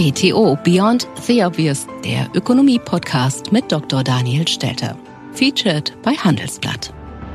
BTO Beyond the Obvious, der Ökonomie-Podcast mit Dr. Daniel Stelter. Featured bei Handelsblatt.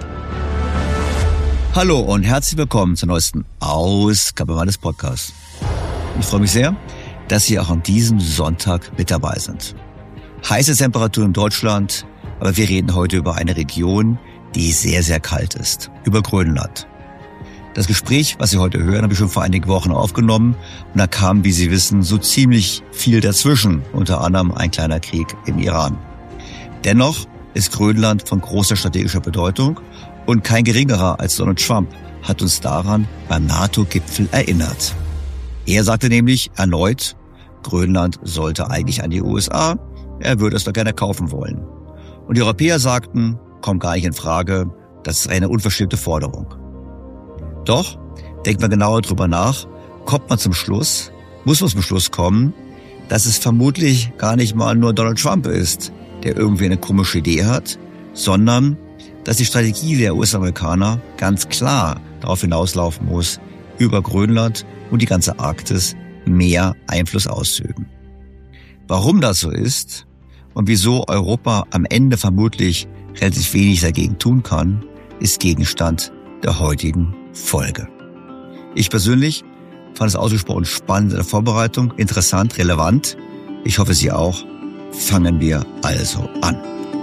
Hallo und herzlich willkommen zur neuesten Ausgabe meines Podcasts. Ich freue mich sehr, dass Sie auch an diesem Sonntag mit dabei sind. Heiße Temperaturen in Deutschland, aber wir reden heute über eine Region, die sehr, sehr kalt ist, über Grönland. Das Gespräch, was Sie heute hören, habe ich schon vor einigen Wochen aufgenommen und da kam, wie Sie wissen, so ziemlich viel dazwischen, unter anderem ein kleiner Krieg im Iran. Dennoch ist Grönland von großer strategischer Bedeutung und kein geringerer als Donald Trump hat uns daran beim NATO-Gipfel erinnert. Er sagte nämlich erneut, Grönland sollte eigentlich an die USA, er würde es doch gerne kaufen wollen. Und die Europäer sagten, kommt gar nicht in Frage, das ist eine unverschämte Forderung. Doch, denkt man genauer drüber nach, kommt man zum Schluss, muss man zum Schluss kommen, dass es vermutlich gar nicht mal nur Donald Trump ist, der irgendwie eine komische Idee hat, sondern dass die Strategie der US-Amerikaner ganz klar darauf hinauslaufen muss, über Grönland und die ganze Arktis mehr Einfluss auszuüben. Warum das so ist und wieso Europa am Ende vermutlich relativ wenig dagegen tun kann, ist Gegenstand der heutigen Folge. Ich persönlich fand es ausgesprochen spannend in der Vorbereitung, interessant, relevant. Ich hoffe, Sie auch. Fangen wir also an.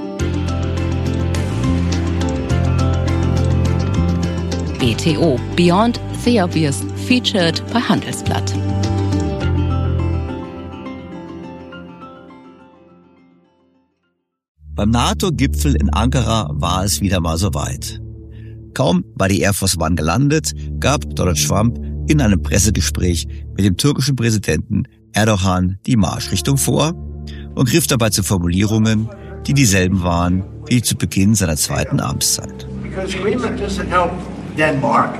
BTO Beyond the Obvious, featured bei Handelsblatt. Beim NATO-Gipfel in Ankara war es wieder mal soweit. Kaum war die Air Force One gelandet, gab Donald Trump in einem Pressegespräch mit dem türkischen Präsidenten Erdogan die Marschrichtung vor und griff dabei zu Formulierungen, die dieselben waren wie zu Beginn seiner zweiten Amtszeit. Because Greenland doesn't help Denmark.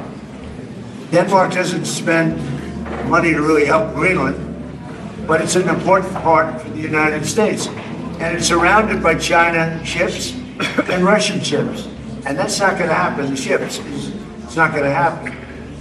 Denmark doesn't spend money to really help Greenland, but it's an important part for the United States. And it's surrounded by China ships and Russian ships. And that's not going to happen. The ships, it's not going to happen.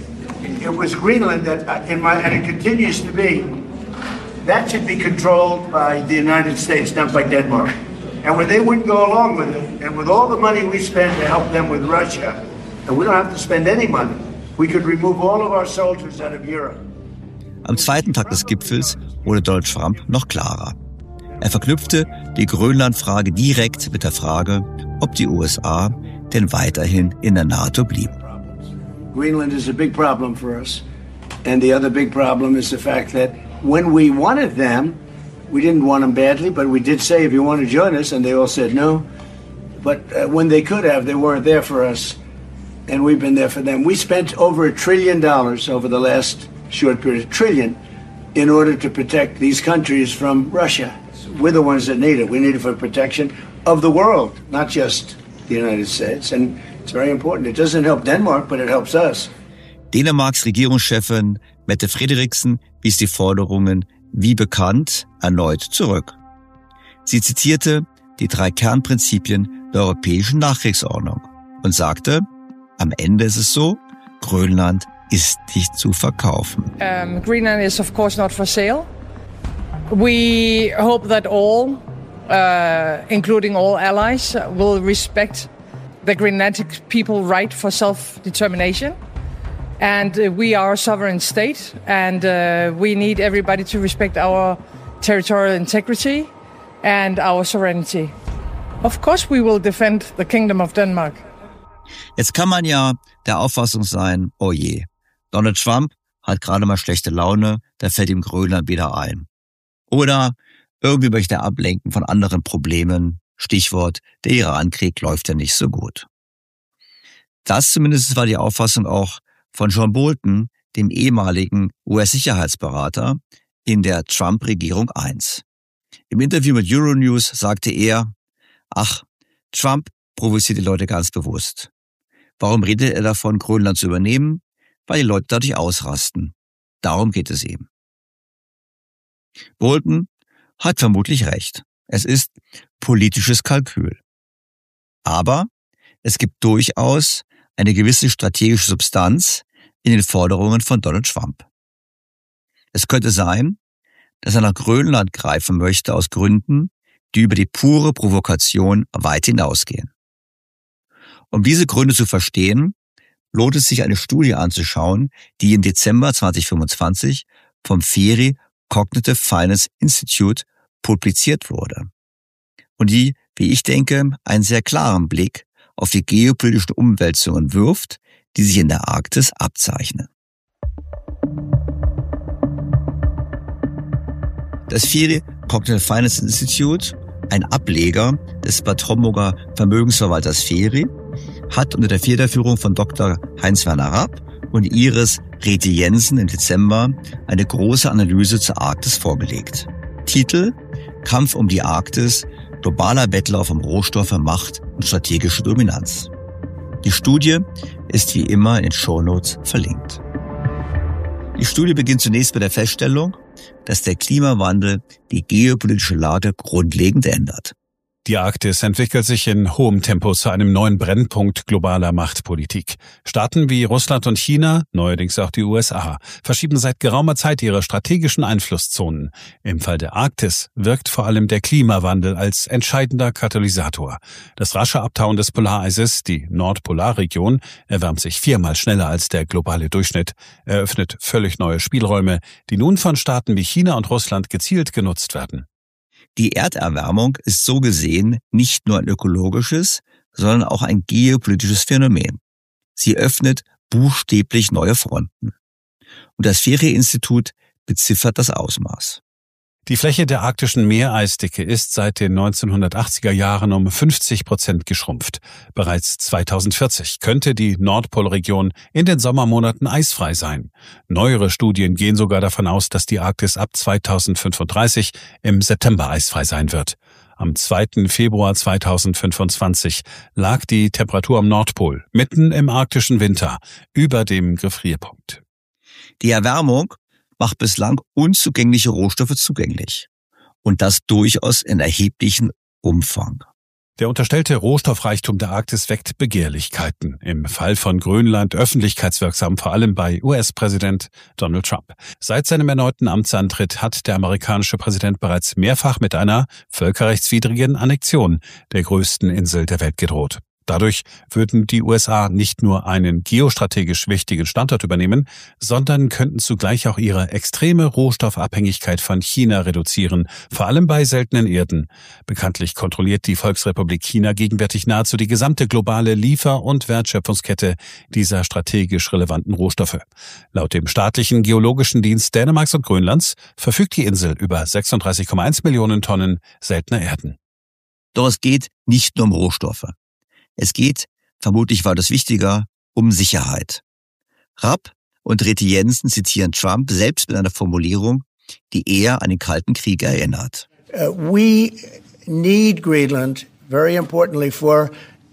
It was Greenland that, and it continues to be, that should be controlled by the United States, not by Denmark. And when they wouldn't go along with it, and with all the money we spend to help them with Russia, and we don't have to spend any money, we could remove all of our soldiers out of Europe. Am zweiten Tag des Gipfels wurde Donald Trump noch klarer. Er verknüpfte die Grönland-Frage direkt mit der Frage, ob die USA denn weiterhin in der NATO blieben. Greenland is a big problem for us. And the other big problem is the fact that when we wanted them, we didn't want them badly, but we did say, if you want to join us, and they all said no. But when they could have, they weren't there for us. And we've been there for them. We spent over $1 trillion over the last short period, $1 trillion, in order to protect these countries from Russia. We're the ones that need it. We need it for protection of the world, not just the United States. And it's very important. It doesn't help Denmark, but it helps us. Dänemarks Regierungschefin Mette Frederiksen wies die Forderungen, wie bekannt, erneut zurück. Sie zitierte die 3 Kernprinzipien der europäischen Nachkriegsordnung und sagte, am Ende ist es so, Grönland ist nicht zu verkaufen. Greenland is of course not for sale. We hope that all, including all allies, will respect the Greenlandic people's right for self-determination. And we are a sovereign state, and we need everybody to respect our territorial integrity and our sovereignty. Of course we will defend the Kingdom of Denmark. Jetzt kann man ja der Auffassung sein, oh je, Donald Trump hat gerade mal schlechte Laune, da fällt ihm Grönland wieder ein. Oder irgendwie möchte er ablenken von anderen Problemen, Stichwort, der Irankrieg läuft ja nicht so gut. Das zumindest war die Auffassung auch von John Bolton, dem ehemaligen US-Sicherheitsberater in der Trump-Regierung 1. Im Interview mit Euronews sagte er, ach, Trump provoziert die Leute ganz bewusst. Warum redet er davon, Grönland zu übernehmen? Weil die Leute dadurch ausrasten. Darum geht es ihm. Bolton hat vermutlich recht. Es ist politisches Kalkül. Aber es gibt durchaus eine gewisse strategische Substanz in den Forderungen von Donald Trump. Es könnte sein, dass er nach Grönland greifen möchte aus Gründen, die über die pure Provokation weit hinausgehen. Um diese Gründe zu verstehen, lohnt es sich, eine Studie anzuschauen, die im Dezember 2025 vom FIRI Cognitive Finance Institute publiziert wurde und die, wie ich denke, einen sehr klaren Blick auf die geopolitischen Umwälzungen wirft, die sich in der Arktis abzeichnen. Das FIRI Cognitive Finance Institute, ein Ableger des Bad Homburger Vermögensverwalters FIRI, hat unter der Federführung von Dr. Heinz-Werner Rapp und Iris Reti-Jensen im Dezember eine große Analyse zur Arktis vorgelegt. Titel: Kampf um die Arktis, globaler Wettlauf um Rohstoffe, Macht und strategische Dominanz. Die Studie ist wie immer in den Shownotes verlinkt. Die Studie beginnt zunächst bei der Feststellung, dass der Klimawandel die geopolitische Lage grundlegend ändert. Die Arktis entwickelt sich in hohem Tempo zu einem neuen Brennpunkt globaler Machtpolitik. Staaten wie Russland und China, neuerdings auch die USA, verschieben seit geraumer Zeit ihre strategischen Einflusszonen. Im Fall der Arktis wirkt vor allem der Klimawandel als entscheidender Katalysator. Das rasche Abtauen des Polareises, die Nordpolarregion, erwärmt sich 4-mal schneller als der globale Durchschnitt, eröffnet völlig neue Spielräume, die nun von Staaten wie China und Russland gezielt genutzt werden. Die Erderwärmung ist so gesehen nicht nur ein ökologisches, sondern auch ein geopolitisches Phänomen. Sie öffnet buchstäblich neue Fronten. Und das FIRI-Institut beziffert das Ausmaß. Die Fläche der arktischen Meereisdicke ist seit den 1980er Jahren um 50% geschrumpft. Bereits 2040 könnte die Nordpolregion in den Sommermonaten eisfrei sein. Neuere Studien gehen sogar davon aus, dass die Arktis ab 2035 im September eisfrei sein wird. Am 2. Februar 2025 lag die Temperatur am Nordpol, mitten im arktischen Winter, über dem Gefrierpunkt. Die Erwärmung macht bislang unzugängliche Rohstoffe zugänglich. Und das durchaus in erheblichem Umfang. Der unterstellte Rohstoffreichtum der Arktis weckt Begehrlichkeiten. Im Fall von Grönland öffentlichkeitswirksam, vor allem bei US-Präsident Donald Trump. Seit seinem erneuten Amtsantritt hat der amerikanische Präsident bereits mehrfach mit einer völkerrechtswidrigen Annexion der größten Insel der Welt gedroht. Dadurch würden die USA nicht nur einen geostrategisch wichtigen Standort übernehmen, sondern könnten zugleich auch ihre extreme Rohstoffabhängigkeit von China reduzieren, vor allem bei seltenen Erden. Bekanntlich kontrolliert die Volksrepublik China gegenwärtig nahezu die gesamte globale Liefer- und Wertschöpfungskette dieser strategisch relevanten Rohstoffe. Laut dem staatlichen Geologischen Dienst Dänemarks und Grönlands verfügt die Insel über 36,1 Millionen Tonnen seltener Erden. Doch es geht nicht nur um Rohstoffe. Es geht, vermutlich war das wichtiger, um Sicherheit. Rapp und Reti-Jensen zitieren Trump selbst mit einer Formulierung, die eher an den Kalten Krieg erinnert. We need Greenland, very importantly, for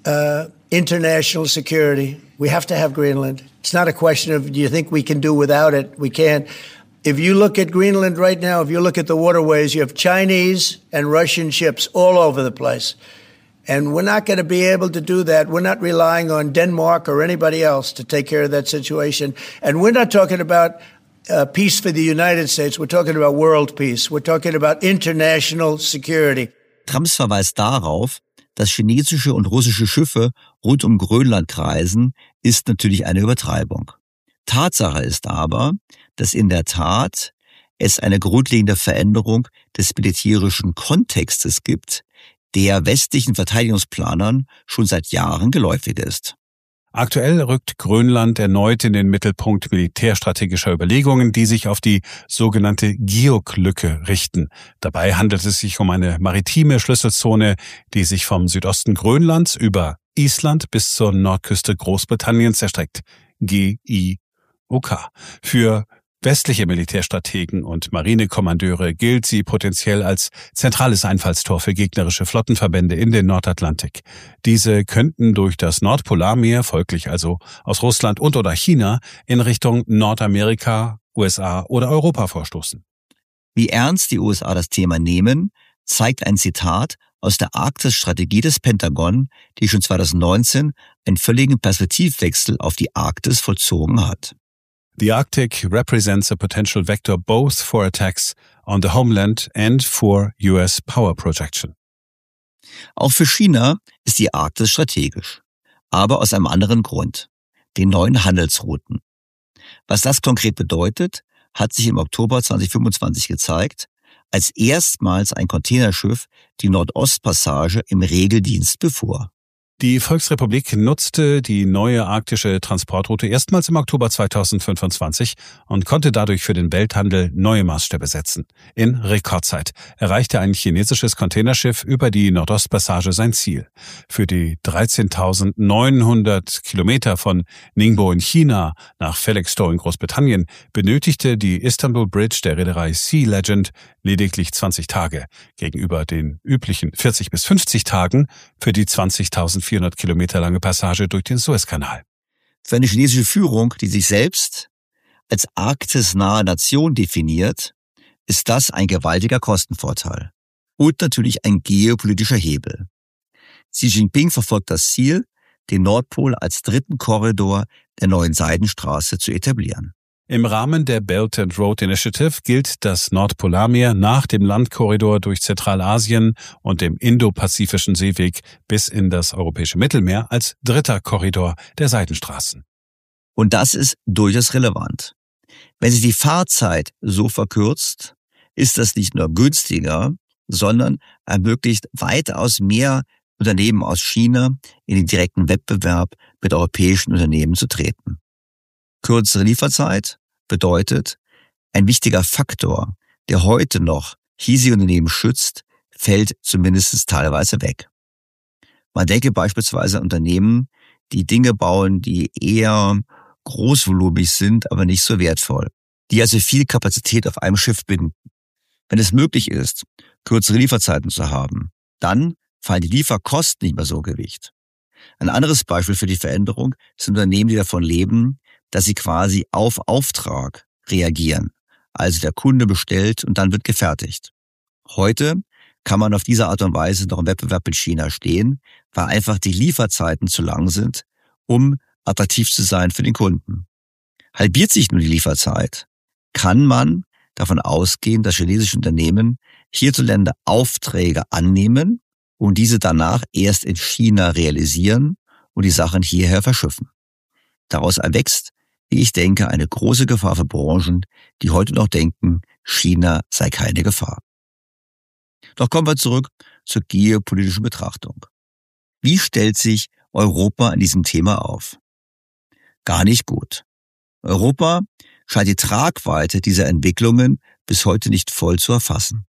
international security. We have to have Greenland. It's not a question of, do you think we can do without it? We can't. If you look at Greenland right now, if you look at the waterways, you have Chinese and Russian ships all over the place. And we're not going to be able to do that. We're not relying on Denmark or anybody else to take care of that situation. And we're not talking about peace for the United States. We're talking about world peace. We're talking about international security. Trumps Verweis darauf, dass chinesische und russische Schiffe rund um Grönland kreisen, ist natürlich eine Übertreibung. Tatsache ist aber, dass in der Tat es eine grundlegende Veränderung des militärischen Kontextes gibt, der westlichen Verteidigungsplanern schon seit Jahren geläufig ist. Aktuell rückt Grönland erneut in den Mittelpunkt militärstrategischer Überlegungen, die sich auf die sogenannte GIUK-Lücke richten. Dabei handelt es sich um eine maritime Schlüsselzone, die sich vom Südosten Grönlands über Island bis zur Nordküste Großbritanniens erstreckt. GIUK. Für westliche Militärstrategen und Marinekommandeure gilt sie potenziell als zentrales Einfallstor für gegnerische Flottenverbände in den Nordatlantik. Diese könnten durch das Nordpolarmeer, folglich also aus Russland und oder China, in Richtung Nordamerika, USA oder Europa vorstoßen. Wie ernst die USA das Thema nehmen, zeigt ein Zitat aus der Arktis-Strategie des Pentagon, die schon 2019 einen völligen Perspektivwechsel auf die Arktis vollzogen hat. The Arctic represents a potential vector both for attacks on the Homeland and for US Power Projection. Auch für China ist die Arktis strategisch, aber aus einem anderen Grund, den neuen Handelsrouten. Was das konkret bedeutet, hat sich im Oktober 2025 gezeigt, als erstmals ein Containerschiff die Nordostpassage im Regeldienst befuhr. Die Volksrepublik nutzte die neue arktische Transportroute erstmals im Oktober 2025 und konnte dadurch für den Welthandel neue Maßstäbe setzen. In Rekordzeit erreichte ein chinesisches Containerschiff über die Nordostpassage sein Ziel. Für die 13.900 Kilometer von Ningbo in China nach Felixstowe in Großbritannien benötigte die Istanbul Bridge der Reederei Sea Legend lediglich 20 Tage gegenüber den üblichen 40 bis 50 Tagen für die 20.400 Kilometer lange Passage durch den Suezkanal. Für eine chinesische Führung, die sich selbst als arktisnahe Nation definiert, ist das ein gewaltiger Kostenvorteil und natürlich ein geopolitischer Hebel. Xi Jinping verfolgt das Ziel, den Nordpol als dritten Korridor der neuen Seidenstraße zu etablieren. Im Rahmen der Belt and Road Initiative gilt das Nordpolarmeer nach dem Landkorridor durch Zentralasien und dem Indopazifischen Seeweg bis in das europäische Mittelmeer als dritter Korridor der Seidenstraßen. Und das ist durchaus relevant. Wenn sich die Fahrzeit so verkürzt, ist das nicht nur günstiger, sondern ermöglicht weitaus mehr Unternehmen aus China in den direkten Wettbewerb mit europäischen Unternehmen zu treten. Kürzere Lieferzeit bedeutet, ein wichtiger Faktor, der heute noch hiesige Unternehmen schützt, fällt zumindest teilweise weg. Man denke beispielsweise an Unternehmen, die Dinge bauen, die eher großvolumig sind, aber nicht so wertvoll, die also viel Kapazität auf einem Schiff binden. Wenn es möglich ist, kürzere Lieferzeiten zu haben, dann fallen die Lieferkosten nicht mehr so Gewicht. Ein anderes Beispiel für die Veränderung sind Unternehmen, die davon leben, dass sie quasi auf Auftrag reagieren. Also der Kunde bestellt und dann wird gefertigt. Heute kann man auf diese Art und Weise noch im Wettbewerb mit China stehen, weil einfach die Lieferzeiten zu lang sind, um attraktiv zu sein für den Kunden. Halbiert sich nur die Lieferzeit, kann man davon ausgehen, dass chinesische Unternehmen hierzulande Aufträge annehmen und diese danach erst in China realisieren und die Sachen hierher verschiffen. Daraus erwächst, wie ich denke, eine große Gefahr für Branchen, die heute noch denken, China sei keine Gefahr. Doch kommen wir zurück zur geopolitischen Betrachtung. Wie stellt sich Europa in diesem Thema auf? Gar nicht gut. Europa scheint die Tragweite dieser Entwicklungen bis heute nicht voll zu erfassen.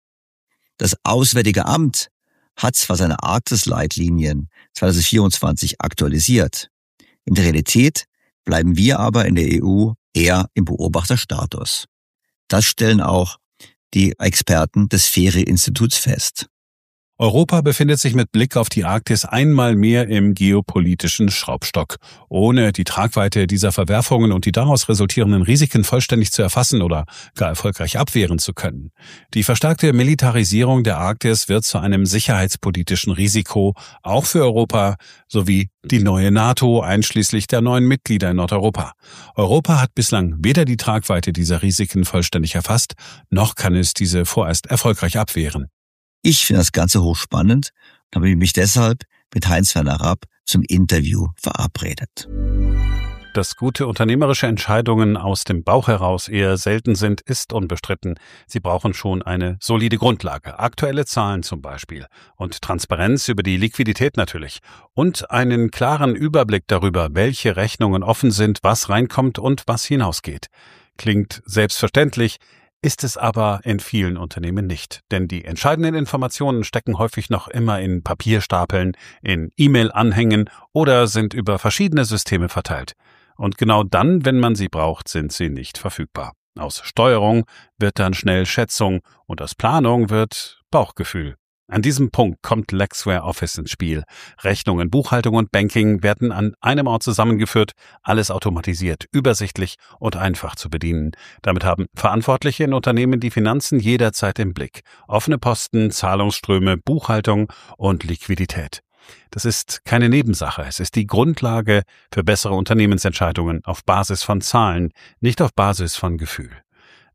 Das Auswärtige Amt hat zwar seine Arktis-Leitlinien 2024 aktualisiert. In der Realität bleiben wir aber in der EU eher im Beobachterstatus. Das stellen auch die Experten des FERI-Instituts fest. Europa befindet sich mit Blick auf die Arktis einmal mehr im geopolitischen Schraubstock. Ohne die Tragweite dieser Verwerfungen und die daraus resultierenden Risiken vollständig zu erfassen oder gar erfolgreich abwehren zu können. Die verstärkte Militarisierung der Arktis wird zu einem sicherheitspolitischen Risiko, auch für Europa, sowie die neue NATO, einschließlich der neuen Mitglieder in Nordeuropa. Europa hat bislang weder die Tragweite dieser Risiken vollständig erfasst, noch kann es diese vorerst erfolgreich abwehren. Ich finde das Ganze hochspannend und habe mich deshalb mit Heinz-Werner Rapp zum Interview verabredet. Dass gute unternehmerische Entscheidungen aus dem Bauch heraus eher selten sind, ist unbestritten. Sie brauchen schon eine solide Grundlage, aktuelle Zahlen zum Beispiel und Transparenz über die Liquidität natürlich und einen klaren Überblick darüber, welche Rechnungen offen sind, was reinkommt und was hinausgeht. Klingt selbstverständlich, ist es aber in vielen Unternehmen nicht, denn die entscheidenden Informationen stecken häufig noch immer in Papierstapeln, in E-Mail-Anhängen oder sind über verschiedene Systeme verteilt. Und genau dann, wenn man sie braucht, sind sie nicht verfügbar. Aus Steuerung wird dann schnell Schätzung und aus Planung wird Bauchgefühl. An diesem Punkt kommt Lexware Office ins Spiel. Rechnungen, Buchhaltung und Banking werden an einem Ort zusammengeführt, alles automatisiert, übersichtlich und einfach zu bedienen. Damit haben Verantwortliche in Unternehmen die Finanzen jederzeit im Blick. Offene Posten, Zahlungsströme, Buchhaltung und Liquidität. Das ist keine Nebensache, es ist die Grundlage für bessere Unternehmensentscheidungen auf Basis von Zahlen, nicht auf Basis von Gefühl.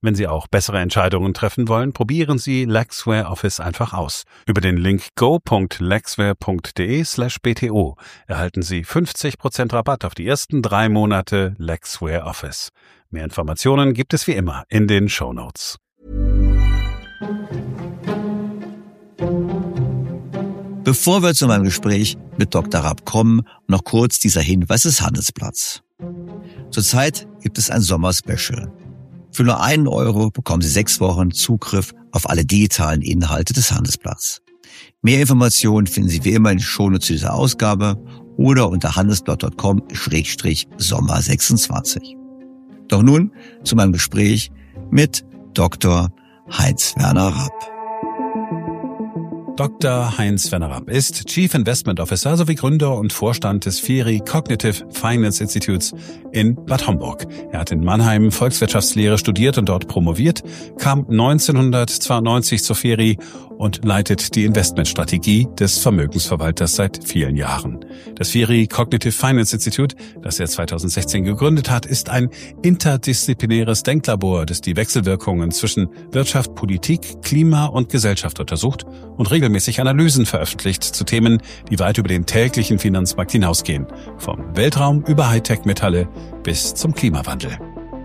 Wenn Sie auch bessere Entscheidungen treffen wollen, probieren Sie Lexware Office einfach aus. Über den Link go.lexware.de/bto erhalten Sie 50% Rabatt auf die ersten 3 Monate Lexware Office. Mehr Informationen gibt es wie immer in den Shownotes. Bevor wir zu meinem Gespräch mit Dr. Rapp kommen, noch kurz dieser Hinweis des Handelsblatts. Zurzeit gibt es ein Sommer-Special. Für nur 1 Euro bekommen Sie 6 Wochen Zugriff auf alle digitalen Inhalte des Handelsblatts. Mehr Informationen finden Sie wie immer in den Shownotes zu dieser Ausgabe oder unter handelsblatt.com/Sommer26. Doch nun zu meinem Gespräch mit Dr. Heinz-Werner Rapp. Dr. Heinz-Werner Rapp ist Chief Investment Officer sowie Gründer und Vorstand des FIRI Cognitive Finance Institutes in Bad Homburg. Er hat in Mannheim Volkswirtschaftslehre studiert und dort promoviert, kam 1992 zur FIRI und leitet die Investmentstrategie des Vermögensverwalters seit vielen Jahren. Das FIRI Cognitive Finance Institute, das er 2016 gegründet hat, ist ein interdisziplinäres Denklabor, das die Wechselwirkungen zwischen Wirtschaft, Politik, Klima und Gesellschaft untersucht und regelmäßig Analysen veröffentlicht zu Themen, die weit über den täglichen Finanzmarkt hinausgehen. Vom Weltraum über Hightech-Metalle bis zum Klimawandel.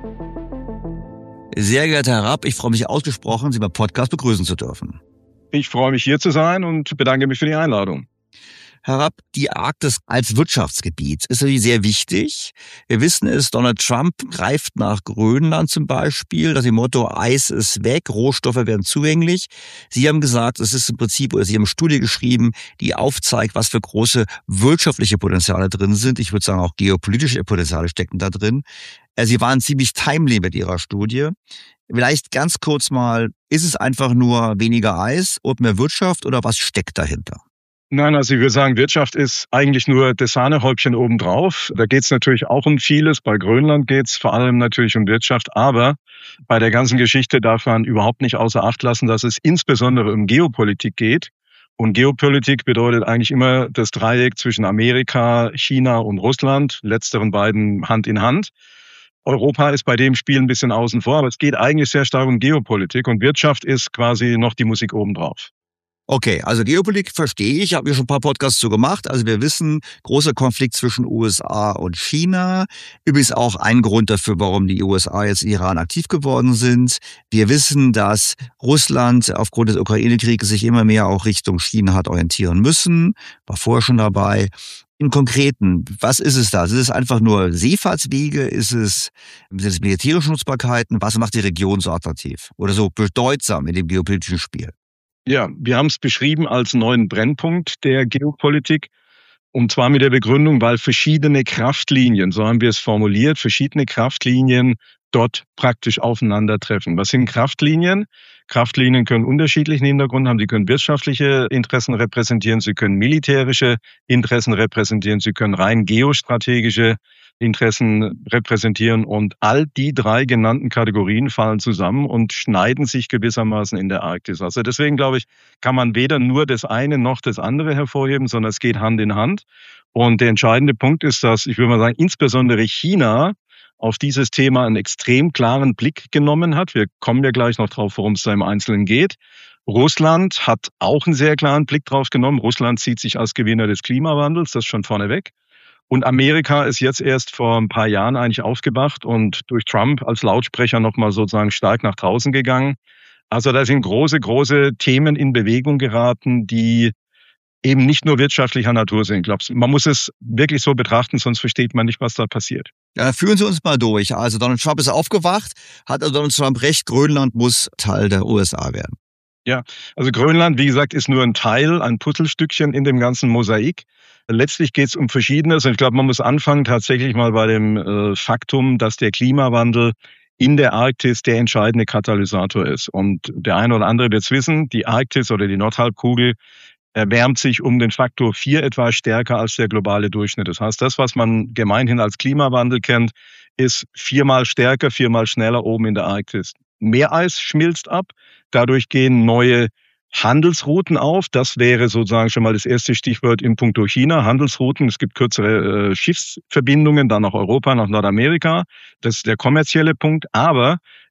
Sehr geehrter Herr Rapp, ich freue mich ausgesprochen, Sie beim Podcast begrüßen zu dürfen. Ich freue mich, hier zu sein und bedanke mich für die Einladung. Herr Rapp, die Arktis als Wirtschaftsgebiet ist natürlich sehr wichtig. Wir wissen es, Donald Trump greift nach Grönland zum Beispiel, nach dem Motto, Eis ist weg, Rohstoffe werden zugänglich. Sie haben gesagt, es ist im Prinzip, oder Sie haben eine Studie geschrieben, die aufzeigt, was für große wirtschaftliche Potenziale drin sind. Ich würde sagen, auch geopolitische Potenziale stecken da drin. Sie waren ziemlich timely mit Ihrer Studie. Vielleicht ganz kurz mal, ist es einfach nur weniger Eis und mehr Wirtschaft oder was steckt dahinter? Nein, also ich würde sagen, Wirtschaft ist eigentlich nur das Sahnehäubchen obendrauf. Da geht es natürlich auch um vieles. Bei Grönland geht es vor allem natürlich um Wirtschaft. Aber bei der ganzen Geschichte darf man überhaupt nicht außer Acht lassen, dass es insbesondere um Geopolitik geht. Und Geopolitik bedeutet eigentlich immer das Dreieck zwischen Amerika, China und Russland, letzteren beiden Hand in Hand. Europa ist bei dem Spiel ein bisschen außen vor, aber es geht eigentlich sehr stark um Geopolitik und Wirtschaft ist quasi noch die Musik obendrauf. Okay, also Geopolitik verstehe ich, habe mir schon ein paar Podcasts zu gemacht. Also wir wissen, großer Konflikt zwischen USA und China. Übrigens auch ein Grund dafür, warum die USA jetzt in Iran aktiv geworden sind. Wir wissen, dass Russland aufgrund des Ukraine-Krieges sich immer mehr auch Richtung China hat orientieren müssen. War vorher schon dabei. Im Konkreten, was ist es da? Ist es einfach nur Seefahrtswege? Sind es militärische Nutzbarkeiten? Was macht die Region so attraktiv oder so bedeutsam in dem geopolitischen Spiel? Ja, wir haben es beschrieben als neuen Brennpunkt der Geopolitik. Und zwar mit der Begründung, weil verschiedene Kraftlinien, so haben wir es formuliert, verschiedene Kraftlinien dort praktisch aufeinandertreffen. Was sind Kraftlinien? Kraftlinien können unterschiedlichen Hintergrund haben. Sie können wirtschaftliche Interessen repräsentieren, sie können militärische Interessen repräsentieren, sie können rein geostrategische Interessen repräsentieren. Und all die 3 genannten Kategorien fallen zusammen und schneiden sich gewissermaßen in der Arktis. Also deswegen, glaube ich, kann man weder nur das eine noch das andere hervorheben, sondern es geht Hand in Hand. Und der entscheidende Punkt ist, dass, ich würde mal sagen, insbesondere China auf dieses Thema einen extrem klaren Blick genommen hat. Wir kommen ja gleich noch drauf, worum es da im Einzelnen geht. Russland hat auch einen sehr klaren Blick drauf genommen. Russland sieht sich als Gewinner des Klimawandels, das schon vorneweg. Und Amerika ist jetzt erst vor ein paar Jahren eigentlich aufgewacht und durch Trump als Lautsprecher nochmal sozusagen stark nach draußen gegangen. Also da sind große, große Themen in Bewegung geraten, die eben nicht nur wirtschaftlicher Natur sind. Ich glaube, man muss es wirklich so betrachten, sonst versteht man nicht, was da passiert. Ja, führen Sie uns mal durch. Also Donald Trump ist aufgewacht. Hat Donald Trump recht, Grönland muss Teil der USA werden? Ja, also Grönland, wie gesagt, ist nur ein Teil, ein Puzzlestückchen in dem ganzen Mosaik. Letztlich geht es um Verschiedenes. Und ich glaube, man muss anfangen tatsächlich mal bei dem Faktum, dass der Klimawandel in der Arktis der entscheidende Katalysator ist. Und der eine oder andere wird es wissen, die Arktis oder die Nordhalbkugel erwärmt sich um den Faktor 4 etwa stärker als der globale Durchschnitt. Das heißt, das, was man gemeinhin als Klimawandel kennt, ist 4-mal stärker, 4-mal schneller oben in der Arktis. Meereis schmilzt ab, dadurch gehen neue Handelsrouten auf. Das wäre sozusagen schon mal das erste Stichwort in puncto China. Handelsrouten, es gibt kürzere Schiffsverbindungen, dann nach Europa, nach Nordamerika. Das ist der kommerzielle Punkt. Aber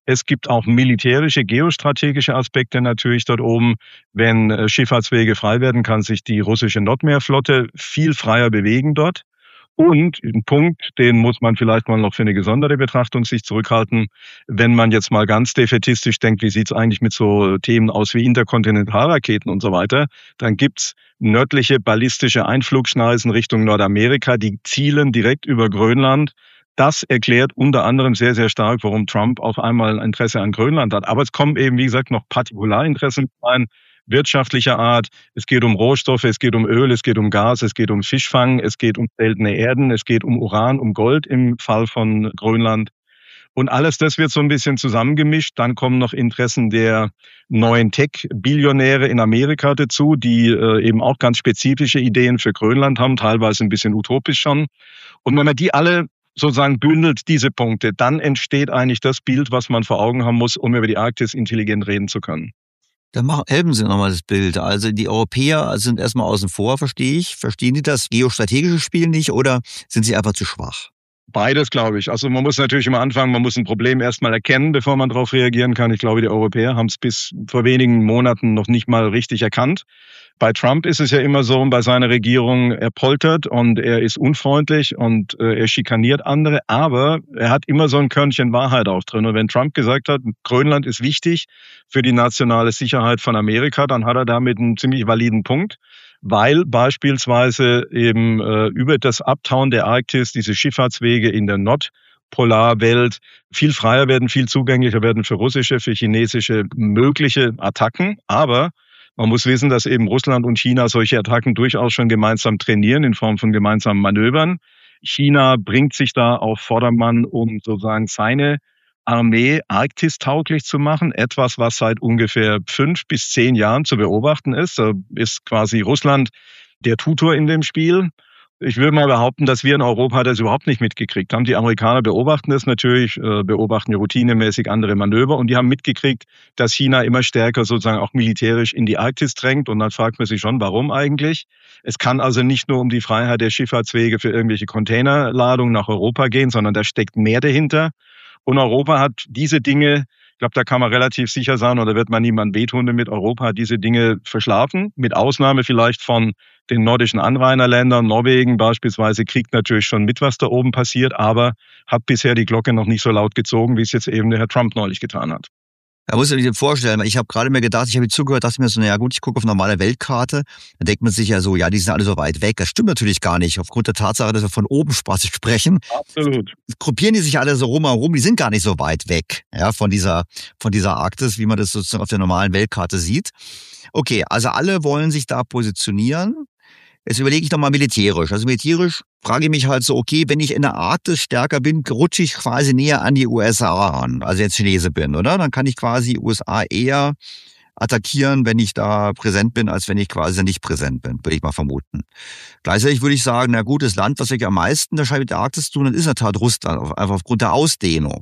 Es gibt auch militärische, geostrategische Aspekte natürlich dort oben. Wenn Schifffahrtswege frei werden, kann sich die russische Nordmeerflotte viel freier bewegen dort. Und ein Punkt, den muss man vielleicht mal noch für eine gesonderte Betrachtung sich zurückhalten. Wenn man jetzt mal ganz defätistisch denkt, wie sieht's eigentlich mit so Themen aus wie Interkontinentalraketen und so weiter, dann gibt's nördliche ballistische Einflugschneisen Richtung Nordamerika, die zielen direkt über Grönland. Das erklärt unter anderem sehr, sehr stark, warum Trump auf einmal ein Interesse an Grönland hat. Aber es kommen eben, wie gesagt, noch Partikularinteressen rein, wirtschaftlicher Art. Es geht um Rohstoffe, es geht um Öl, es geht um Gas, es geht um Fischfang, es geht um seltene Erden, es geht um Uran, um Gold im Fall von Grönland. Und alles das wird so ein bisschen zusammengemischt. Dann kommen noch Interessen der neuen Tech-Billionäre in Amerika dazu, die eben auch ganz spezifische Ideen für Grönland haben, teilweise ein bisschen utopisch schon. Und wenn man die alle sozusagen bündelt, diese Punkte, dann entsteht eigentlich das Bild, was man vor Augen haben muss, um über die Arktis intelligent reden zu können. Dann helfen Sie nochmal das Bild. Also die Europäer sind erstmal außen vor, verstehe ich. Verstehen die das geostrategische Spiel nicht oder sind sie einfach zu schwach? Beides, glaube ich. Also man muss natürlich immer anfangen, man muss ein Problem erstmal erkennen, bevor man darauf reagieren kann. Ich glaube, die Europäer haben es bis vor wenigen Monaten noch nicht mal richtig erkannt. Bei Trump ist es ja immer so, bei seiner Regierung, er poltert und er ist unfreundlich und er schikaniert andere, aber er hat immer so ein Körnchen Wahrheit auch drin. Und wenn Trump gesagt hat, Grönland ist wichtig für die nationale Sicherheit von Amerika, dann hat er damit einen ziemlich validen Punkt, weil beispielsweise eben über das Abtauen der Arktis diese Schifffahrtswege in der Nordpolarwelt viel freier werden, viel zugänglicher werden für russische, für chinesische mögliche Attacken. Aber man muss wissen, dass eben Russland und China solche Attacken durchaus schon gemeinsam trainieren in Form von gemeinsamen Manövern. China bringt sich da auf Vordermann, um sozusagen seine Armee arktistauglich zu machen. Etwas, was seit ungefähr 5 bis 10 Jahren zu beobachten ist. Da ist quasi Russland der Tutor in dem Spiel. Ich würde mal behaupten, dass wir in Europa das überhaupt nicht mitgekriegt haben. Die Amerikaner beobachten das natürlich, beobachten routinemäßig andere Manöver und die haben mitgekriegt, dass China immer stärker sozusagen auch militärisch in die Arktis drängt und dann fragt man sich schon, warum eigentlich? Es kann also nicht nur um die Freiheit der Schifffahrtswege für irgendwelche Containerladungen nach Europa gehen, sondern da steckt mehr dahinter. Und Europa hat diese Dinge, ich glaube, da kann man relativ sicher sein, oder wird man niemand wehtun damit, Europa hat diese Dinge verschlafen, mit Ausnahme vielleicht von den nordischen Anrainerländern. Norwegen beispielsweise kriegt natürlich schon mit, was da oben passiert, aber hat bisher die Glocke noch nicht so laut gezogen, wie es jetzt eben der Herr Trump neulich getan hat. Da muss ich mir vorstellen, ich habe gerade mir gedacht, ich habe zugehört, dachte mir so, naja gut, ich gucke auf eine normale Weltkarte, da denkt man sich ja so, ja, die sind alle so weit weg. Das stimmt natürlich gar nicht, aufgrund der Tatsache, dass wir von oben sprechen. Absolut. Gruppieren die sich alle so rum, die sind gar nicht so weit weg, ja, von dieser Arktis, wie man das sozusagen auf der normalen Weltkarte sieht. Okay, also alle wollen sich da positionieren. Jetzt überlege ich nochmal militärisch. Also militärisch frage ich mich halt so, okay, wenn ich in der Arktis stärker bin, rutsche ich quasi näher an die USA ran, also jetzt Chinese bin, oder? Dann kann ich quasi USA eher attackieren, wenn ich da präsent bin, als wenn ich quasi nicht präsent bin, würde ich mal vermuten. Gleichzeitig würde ich sagen, na gut, das Land, was ich am meisten mit der Arktis zu tun hat, ist in der Tat Russland, einfach aufgrund der Ausdehnung.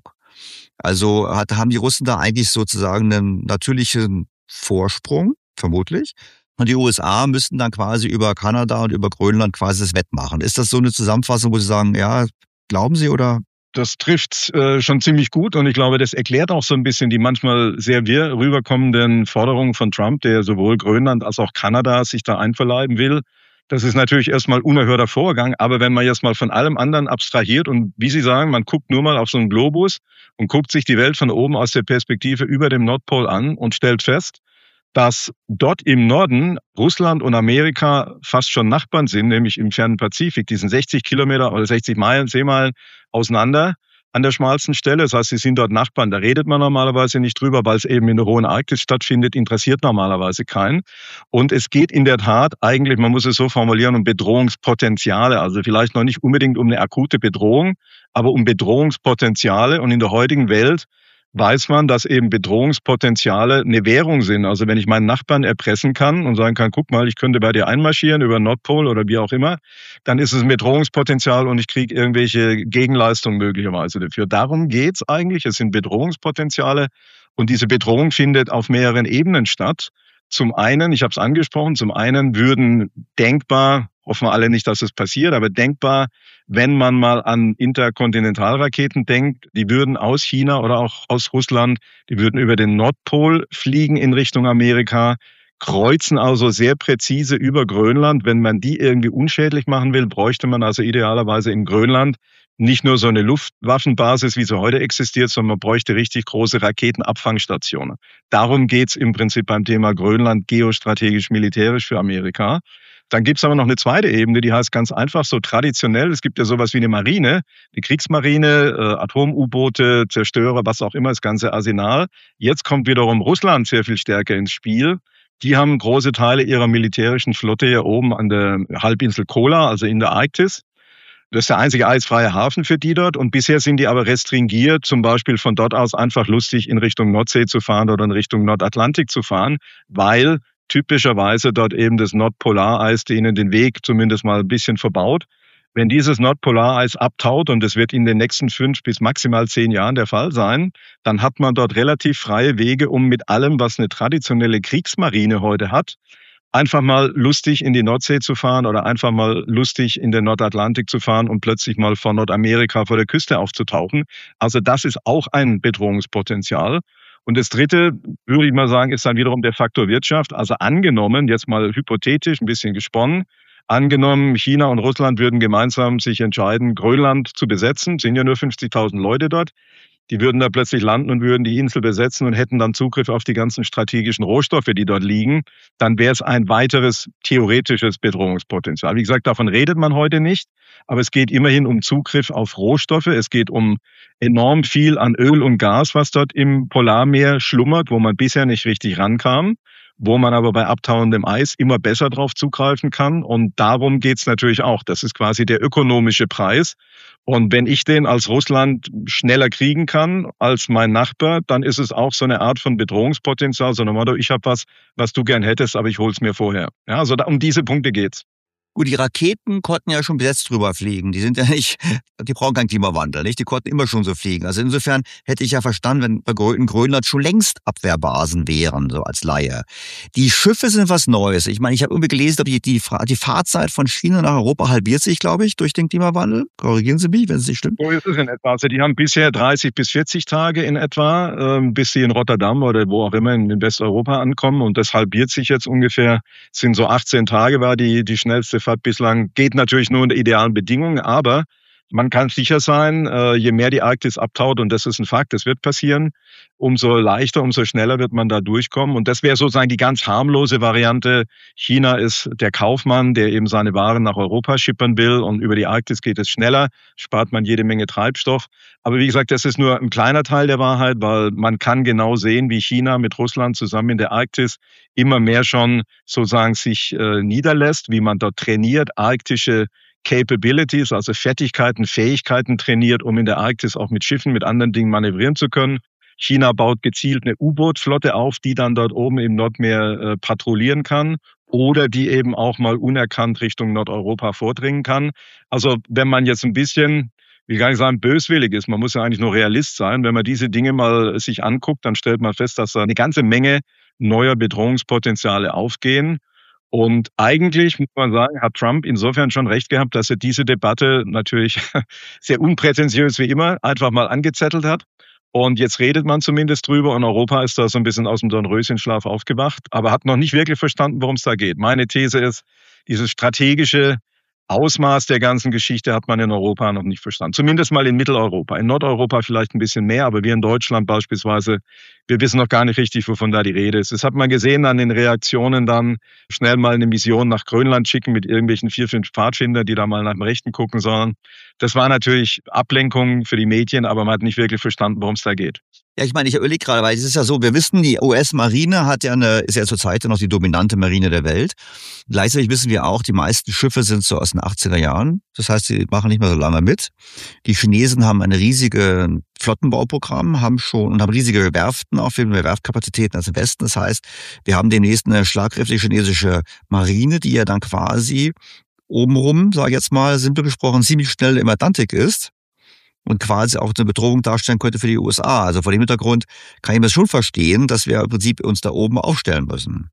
Also haben die Russen da eigentlich sozusagen einen natürlichen Vorsprung, vermutlich. Und die USA müssten dann quasi über Kanada und über Grönland quasi das wettmachen. Ist das so eine Zusammenfassung, wo Sie sagen, ja, glauben Sie oder? Das trifft schon ziemlich gut und ich glaube, das erklärt auch so ein bisschen die manchmal sehr wirr rüberkommenden Forderungen von Trump, der sowohl Grönland als auch Kanada sich da einverleiben will. Das ist natürlich erstmal unerhörter Vorgang, aber wenn man jetzt mal von allem anderen abstrahiert und wie Sie sagen, man guckt nur mal auf so einen Globus und guckt sich die Welt von oben aus der Perspektive über dem Nordpol an und stellt fest, dass dort im Norden Russland und Amerika fast schon Nachbarn sind, nämlich im fernen Pazifik. Die sind 60 Kilometer oder 60 Meilen, Seemeilen auseinander an der schmalsten Stelle. Das heißt, sie sind dort Nachbarn. Da redet man normalerweise nicht drüber, weil es eben in der hohen Arktis stattfindet, interessiert normalerweise keinen. Und es geht in der Tat eigentlich, man muss es so formulieren, um Bedrohungspotenziale. Also vielleicht noch nicht unbedingt um eine akute Bedrohung, aber um Bedrohungspotenziale. Und in der heutigen Welt weiß man, dass eben Bedrohungspotenziale eine Währung sind. Also wenn ich meinen Nachbarn erpressen kann und sagen kann, guck mal, ich könnte bei dir einmarschieren über den Nordpol oder wie auch immer, dann ist es ein Bedrohungspotenzial und ich kriege irgendwelche Gegenleistungen möglicherweise dafür. Darum geht's eigentlich. Es sind Bedrohungspotenziale und diese Bedrohung findet auf mehreren Ebenen statt. Zum einen, ich habe es angesprochen, zum einen würden denkbar, hoffen wir alle nicht, dass es passiert, aber denkbar, wenn man mal an Interkontinentalraketen denkt, die würden aus China oder auch aus Russland, die würden über den Nordpol fliegen in Richtung Amerika, kreuzen also sehr präzise über Grönland. Wenn man die irgendwie unschädlich machen will, bräuchte man also idealerweise in Grönland nicht nur so eine Luftwaffenbasis, wie sie heute existiert, sondern man bräuchte richtig große Raketenabfangstationen. Darum geht's im Prinzip beim Thema Grönland geostrategisch, militärisch für Amerika. Dann gibt's aber noch eine zweite Ebene, die heißt ganz einfach so traditionell. Es gibt ja sowas wie eine Marine, die Kriegsmarine, Atom-U-Boote, Zerstörer, was auch immer, das ganze Arsenal. Jetzt kommt wiederum Russland sehr viel stärker ins Spiel. Die haben große Teile ihrer militärischen Flotte hier oben an der Halbinsel Kola, also in der Arktis. Das ist der einzige eisfreie Hafen für die dort. Und bisher sind die aber restringiert, zum Beispiel von dort aus einfach lustig in Richtung Nordsee zu fahren oder in Richtung Nordatlantik zu fahren, weil typischerweise dort eben das Nordpolareis denen den Weg zumindest mal ein bisschen verbaut. Wenn dieses Nordpolareis abtaut, und das wird in den nächsten 5 bis maximal 10 Jahren der Fall sein, dann hat man dort relativ freie Wege, um mit allem, was eine traditionelle Kriegsmarine heute hat, einfach mal lustig in die Nordsee zu fahren oder einfach mal lustig in den Nordatlantik zu fahren und plötzlich mal vor Nordamerika vor der Küste aufzutauchen. Also das ist auch ein Bedrohungspotenzial. Und das Dritte, würde ich mal sagen, ist dann wiederum der Faktor Wirtschaft. Also angenommen, jetzt mal hypothetisch, ein bisschen gesponnen, angenommen, China und Russland würden gemeinsam sich entscheiden, Grönland zu besetzen, sind ja nur 50.000 Leute dort. Die würden da plötzlich landen und würden die Insel besetzen und hätten dann Zugriff auf die ganzen strategischen Rohstoffe, die dort liegen. Dann wäre es ein weiteres theoretisches Bedrohungspotenzial. Wie gesagt, davon redet man heute nicht. Aber es geht immerhin um Zugriff auf Rohstoffe. Es geht um enorm viel an Öl und Gas, was dort im Polarmeer schlummert, wo man bisher nicht richtig rankam, wo man aber bei abtauendem Eis immer besser drauf zugreifen kann. Und darum geht's natürlich auch. Das ist quasi der ökonomische Preis. Und wenn ich den als Russland schneller kriegen kann als mein Nachbar, dann ist es auch so eine Art von Bedrohungspotenzial. So ein Motto, ich habe was du gern hättest, aber ich hol's mir vorher. Ja, also um diese Punkte geht's. Gut, die Raketen konnten ja schon bis jetzt drüber fliegen. Die sind ja nicht, die brauchen keinen Klimawandel, nicht? Die konnten immer schon so fliegen. Also insofern hätte ich ja verstanden, wenn in Grönland schon längst Abwehrbasen wären, so als Laie. Die Schiffe sind was Neues. Ich meine, ich habe irgendwie gelesen, die Fahrzeit von China nach Europa halbiert sich, glaube ich, durch den Klimawandel. Korrigieren Sie mich, wenn es nicht stimmt. So ist es in etwa. Also die haben bisher 30 bis 40 Tage in etwa, bis sie in Rotterdam oder wo auch immer in Westeuropa ankommen. Und das halbiert sich jetzt ungefähr. Es sind so 18 Tage war die schnellste Fahrt bislang. Geht natürlich nur unter idealen Bedingungen, aber man kann sicher sein, je mehr die Arktis abtaut, und das ist ein Fakt, das wird passieren, umso leichter, umso schneller wird man da durchkommen. Und das wäre sozusagen die ganz harmlose Variante. China ist der Kaufmann, der eben seine Waren nach Europa schippern will, und über die Arktis geht es schneller, spart man jede Menge Treibstoff. Aber wie gesagt, das ist nur ein kleiner Teil der Wahrheit, weil man kann genau sehen, wie China mit Russland zusammen in der Arktis immer mehr schon sozusagen sich niederlässt, wie man dort trainiert, arktische Capabilities, also Fertigkeiten, Fähigkeiten trainiert, um in der Arktis auch mit Schiffen, mit anderen Dingen manövrieren zu können. China baut gezielt eine U-Boot-Flotte auf, die dann dort oben im Nordmeer patrouillieren kann oder die eben auch mal unerkannt Richtung Nordeuropa vordringen kann. Also wenn man jetzt ein bisschen, wie gar nicht sagen, böswillig ist, man muss ja eigentlich nur Realist sein, wenn man diese Dinge mal sich anguckt, dann stellt man fest, dass da eine ganze Menge neuer Bedrohungspotenziale aufgehen. Und eigentlich, muss man sagen, hat Trump insofern schon recht gehabt, dass er diese Debatte natürlich sehr unprätentiös wie immer einfach mal angezettelt hat. Und jetzt redet man zumindest drüber, und Europa ist da so ein bisschen aus dem Dornröschenschlaf aufgewacht, aber hat noch nicht wirklich verstanden, worum es da geht. Meine These ist, dieses strategische Ausmaß der ganzen Geschichte hat man in Europa noch nicht verstanden. Zumindest mal in Mitteleuropa. In Nordeuropa vielleicht ein bisschen mehr, aber wir in Deutschland beispielsweise, wir wissen noch gar nicht richtig, wovon da die Rede ist. Das hat man gesehen an den Reaktionen dann, schnell mal eine Mission nach Grönland schicken mit irgendwelchen 4, 5 Pfadfinder, die da mal nach dem Rechten gucken sollen. Das war natürlich Ablenkung für die Medien, aber man hat nicht wirklich verstanden, worum es da geht. Ja, ich meine, ich überlege gerade, weil es ist ja so, wir wissen, die US-Marine ist ja zurzeit noch die dominante Marine der Welt. Gleichzeitig wissen wir auch, die meisten Schiffe sind so aus den 80er Jahren. Das heißt, sie machen nicht mehr so lange mit. Die Chinesen haben eine riesige Flottenbauprogramm, haben riesige Werften, auch viel mehr Werftkapazitäten als im Westen. Das heißt, wir haben demnächst eine schlagkräftige chinesische Marine, die ja dann quasi obenrum, sage ich jetzt mal, simpel gesprochen, ziemlich schnell im Atlantik ist. Und quasi auch eine Bedrohung darstellen könnte für die USA. Also vor dem Hintergrund kann ich mir schon verstehen, dass wir im Prinzip uns da oben aufstellen müssen.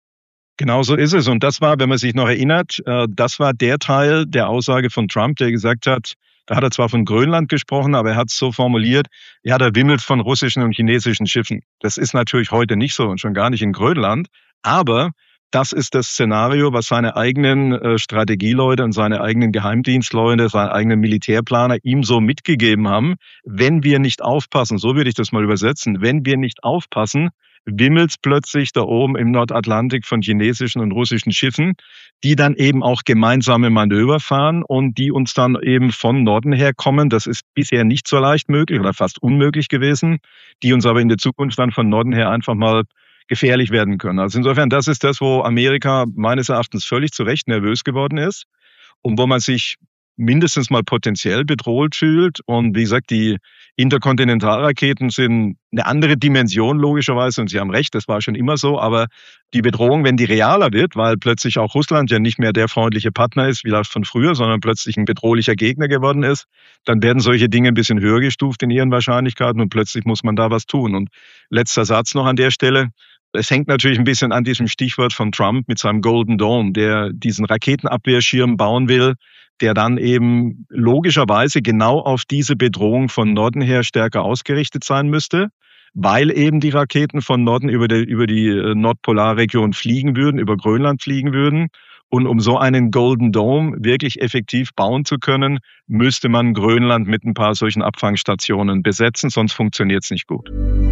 Genau so ist es. Und das war, wenn man sich noch erinnert, das war der Teil der Aussage von Trump, der gesagt hat, da hat er zwar von Grönland gesprochen, aber er hat es so formuliert, ja, da wimmelt von russischen und chinesischen Schiffen. Das ist natürlich heute nicht so und schon gar nicht in Grönland. Aber das ist das Szenario, was seine eigenen Strategieleute und seine eigenen Geheimdienstleute, seine eigenen Militärplaner ihm so mitgegeben haben. Wenn wir nicht aufpassen, so würde ich das mal übersetzen, wenn wir nicht aufpassen, wimmelt's plötzlich da oben im Nordatlantik von chinesischen und russischen Schiffen, die dann eben auch gemeinsame Manöver fahren und die uns dann eben von Norden her kommen. Das ist bisher nicht so leicht möglich oder fast unmöglich gewesen, die uns aber in der Zukunft dann von Norden her einfach mal gefährlich werden können. Also insofern, das ist das, wo Amerika meines Erachtens völlig zu Recht nervös geworden ist und wo man sich mindestens mal potenziell bedroht fühlt. Und wie gesagt, die Interkontinentalraketen sind eine andere Dimension logischerweise und Sie haben recht, das war schon immer so, aber die Bedrohung, wenn die realer wird, weil plötzlich auch Russland ja nicht mehr der freundliche Partner ist, wie das von früher, sondern plötzlich ein bedrohlicher Gegner geworden ist, dann werden solche Dinge ein bisschen höher gestuft in ihren Wahrscheinlichkeiten und plötzlich muss man da was tun. Und letzter Satz noch an der Stelle. Es hängt natürlich ein bisschen an diesem Stichwort von Trump mit seinem Golden Dome, der diesen Raketenabwehrschirm bauen will, der dann eben logischerweise genau auf diese Bedrohung von Norden her stärker ausgerichtet sein müsste, weil eben die Raketen von Norden über die Nordpolarregion fliegen würden, über Grönland fliegen würden. Und um so einen Golden Dome wirklich effektiv bauen zu können, müsste man Grönland mit ein paar solchen Abfangstationen besetzen, sonst funktioniert es nicht gut.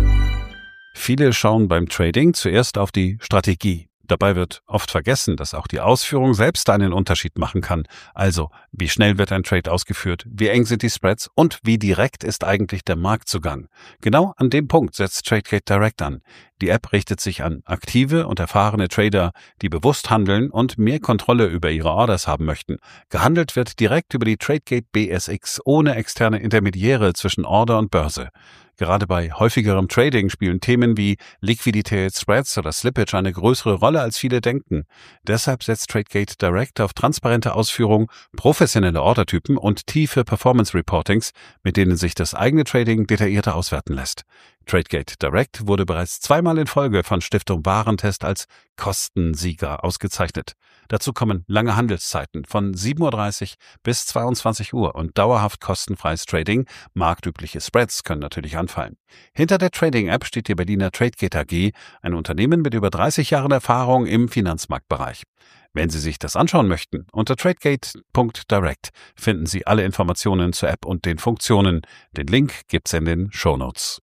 Viele schauen beim Trading zuerst auf die Strategie. Dabei wird oft vergessen, dass auch die Ausführung selbst einen Unterschied machen kann. Also, wie schnell wird ein Trade ausgeführt, wie eng sind die Spreads und wie direkt ist eigentlich der Marktzugang. Genau an dem Punkt setzt Tradegate Direct an. Die App richtet sich an aktive und erfahrene Trader, die bewusst handeln und mehr Kontrolle über ihre Orders haben möchten. Gehandelt wird direkt über die Tradegate BSX ohne externe Intermediäre zwischen Order und Börse. Gerade bei häufigerem Trading spielen Themen wie Liquidität, Spreads oder Slippage eine größere Rolle, als viele denken. Deshalb setzt Tradegate Direct auf transparente Ausführung, professionelle Ordertypen und tiefe Performance-Reportings, mit denen sich das eigene Trading detaillierter auswerten lässt. Tradegate Direct wurde bereits zweimal in Folge von Stiftung Warentest als Kostensieger ausgezeichnet. Dazu kommen lange Handelszeiten von 7:30 Uhr bis 22 Uhr und dauerhaft kostenfreies Trading. Marktübliche Spreads können natürlich anfallen. Hinter der Trading-App steht die Berliner Tradegate AG, ein Unternehmen mit über 30 Jahren Erfahrung im Finanzmarktbereich. Wenn Sie sich das anschauen möchten, unter tradegate.direct finden Sie alle Informationen zur App und den Funktionen. Den Link gibt's in den Shownotes.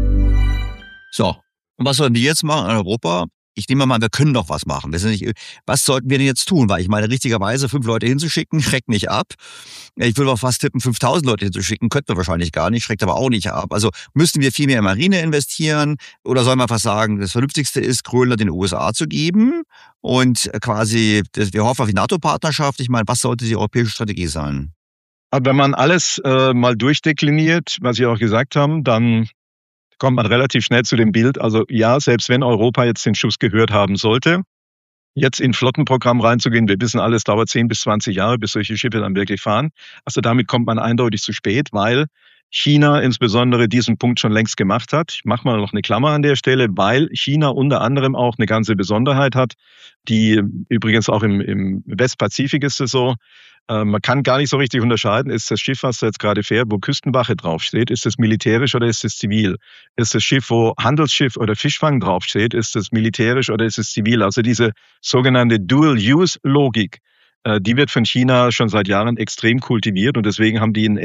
So, und was sollen wir jetzt machen in Europa? Ich nehme mal, wir können doch was machen. Was sollten wir denn jetzt tun? Weil ich meine, richtigerweise 5 Leute hinzuschicken, schreckt nicht ab. Ich würde auch fast tippen, 5.000 Leute hinzuschicken, könnten wir wahrscheinlich gar nicht, schreckt aber auch nicht ab. Also müssten wir viel mehr in Marine investieren oder sollen wir einfach sagen, das Vernünftigste ist, Grönland den USA zu geben und quasi, wir hoffen auf die NATO-Partnerschaft. Ich meine, was sollte die europäische Strategie sein? Aber wenn man alles mal durchdekliniert, was Sie auch gesagt haben, dann kommt man relativ schnell zu dem Bild, also ja, selbst wenn Europa jetzt den Schuss gehört haben sollte, jetzt in Flottenprogramm reinzugehen, wir wissen alles, dauert 10 bis 20 Jahre, bis solche Schiffe dann wirklich fahren. Also damit kommt man eindeutig zu spät, weil China insbesondere diesen Punkt schon längst gemacht hat. Ich mache mal noch eine Klammer an der Stelle, weil China unter anderem auch eine ganze Besonderheit hat, die übrigens auch im Westpazifik ist es so. Man kann gar nicht so richtig unterscheiden, ist das Schiff, was da jetzt gerade fährt, wo Küstenwache draufsteht, ist das militärisch oder ist es zivil? Ist das Schiff, wo Handelsschiff oder Fischfang draufsteht, ist es militärisch oder ist es zivil? Also diese sogenannte Dual-Use-Logik, die wird von China schon seit Jahren extrem kultiviert und deswegen haben die ein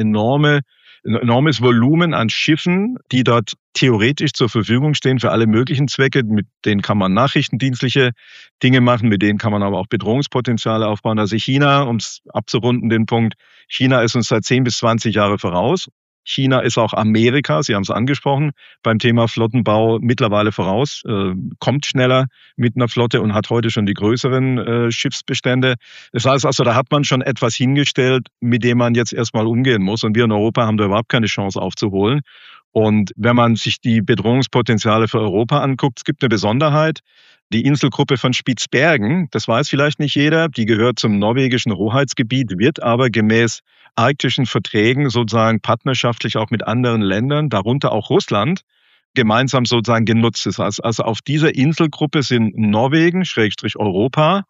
enormes Volumen an Schiffen, die dort theoretisch zur Verfügung stehen für alle möglichen Zwecke. Mit denen kann man nachrichtendienstliche Dinge machen, mit denen kann man aber auch Bedrohungspotenziale aufbauen. Also China, um es abzurunden, den Punkt, China ist uns seit 10 bis 20 Jahre voraus. China ist auch Amerika, Sie haben es angesprochen, beim Thema Flottenbau mittlerweile voraus, kommt schneller mit einer Flotte und hat heute schon die größeren Schiffsbestände. Das heißt also, da hat man schon etwas hingestellt, mit dem man jetzt erstmal umgehen muss. Und wir in Europa haben da überhaupt keine Chance aufzuholen. Und wenn man sich die Bedrohungspotenziale für Europa anguckt, es gibt eine Besonderheit. Die Inselgruppe von Spitzbergen, das weiß vielleicht nicht jeder, die gehört zum norwegischen Hoheitsgebiet, wird aber gemäß arktischen Verträgen sozusagen partnerschaftlich auch mit anderen Ländern, darunter auch Russland, gemeinsam sozusagen genutzt ist. Also auf dieser Inselgruppe sind Norwegen, Europa,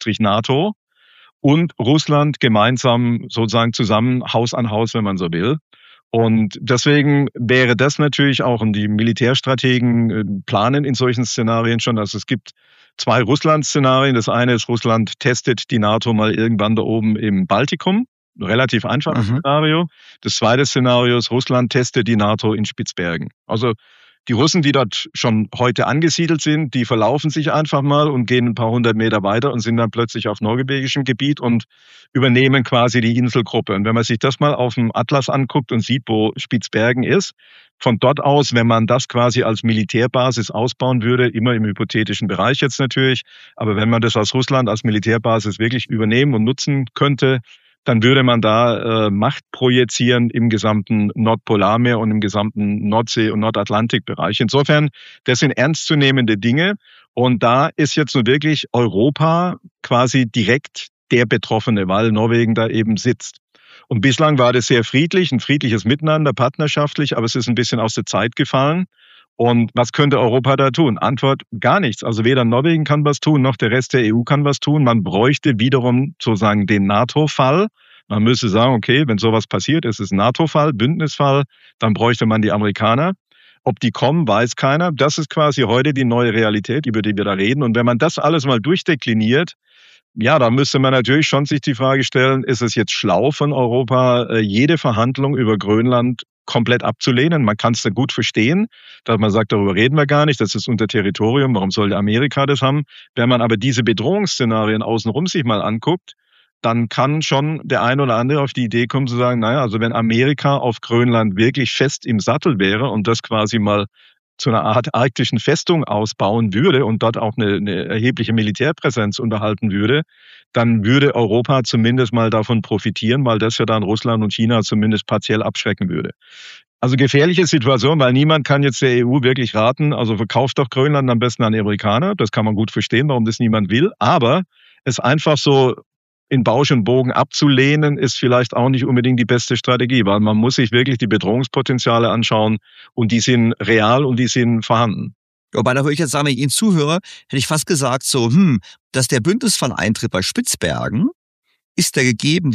NATO und Russland gemeinsam sozusagen zusammen Haus an Haus, wenn man so will. Und deswegen wäre das natürlich auch, und die Militärstrategen planen in solchen Szenarien schon, also es gibt 2 Russland-Szenarien. Das eine ist, Russland testet die NATO mal irgendwann da oben im Baltikum. Relativ einfaches Szenario. Das zweite Szenario ist, Russland testet die NATO in Spitzbergen. Also die Russen, die dort schon heute angesiedelt sind, die verlaufen sich einfach mal und gehen ein paar hundert Meter weiter und sind dann plötzlich auf norwegischem Gebiet und übernehmen quasi die Inselgruppe. Und wenn man sich das mal auf dem Atlas anguckt und sieht, wo Spitzbergen ist, von dort aus, wenn man das quasi als Militärbasis ausbauen würde, immer im hypothetischen Bereich jetzt natürlich, aber wenn man das aus Russland als Militärbasis wirklich übernehmen und nutzen könnte, dann würde man da Macht projizieren im gesamten Nordpolarmeer und im gesamten Nordsee- und Nordatlantikbereich. Insofern, das sind ernstzunehmende Dinge. Und da ist jetzt nun wirklich Europa quasi direkt der Betroffene, weil Norwegen da eben sitzt. Und bislang war das sehr friedlich, ein friedliches Miteinander, partnerschaftlich, aber es ist ein bisschen aus der Zeit gefallen. Und was könnte Europa da tun? Antwort, gar nichts. Also weder Norwegen kann was tun, noch der Rest der EU kann was tun. Man bräuchte wiederum sozusagen den NATO-Fall. Man müsste sagen, okay, wenn sowas passiert, ist es ein NATO-Fall, Bündnisfall, dann bräuchte man die Amerikaner. Ob die kommen, weiß keiner. Das ist quasi heute die neue Realität, über die wir da reden. Und wenn man das alles mal durchdekliniert, ja, dann müsste man natürlich schon sich die Frage stellen, ist es jetzt schlau von Europa, jede Verhandlung über Grönland komplett abzulehnen? Man kann es da gut verstehen, dass man sagt, darüber reden wir gar nicht, das ist unser Territorium, warum sollte Amerika das haben? Wenn man aber diese Bedrohungsszenarien außenrum sich mal anguckt, dann kann schon der ein oder andere auf die Idee kommen zu sagen, naja, also wenn Amerika auf Grönland wirklich fest im Sattel wäre und das quasi mal zu einer Art arktischen Festung ausbauen würde und dort auch eine erhebliche Militärpräsenz unterhalten würde, dann würde Europa zumindest mal davon profitieren, weil das ja dann Russland und China zumindest partiell abschrecken würde. Also gefährliche Situation, weil niemand kann jetzt der EU wirklich raten, also verkauft doch Grönland am besten an die Amerikaner. Das kann man gut verstehen, warum das niemand will. Aber es einfach so in Bausch und Bogen abzulehnen, ist vielleicht auch nicht unbedingt die beste Strategie, weil man muss sich wirklich die Bedrohungspotenziale anschauen und die sind real und die sind vorhanden. Wobei, da würde ich jetzt sagen, wenn ich Ihnen zuhöre, hätte ich fast gesagt so, dass der Bündnisfall eintritt bei Spitzbergen, ist da gegeben,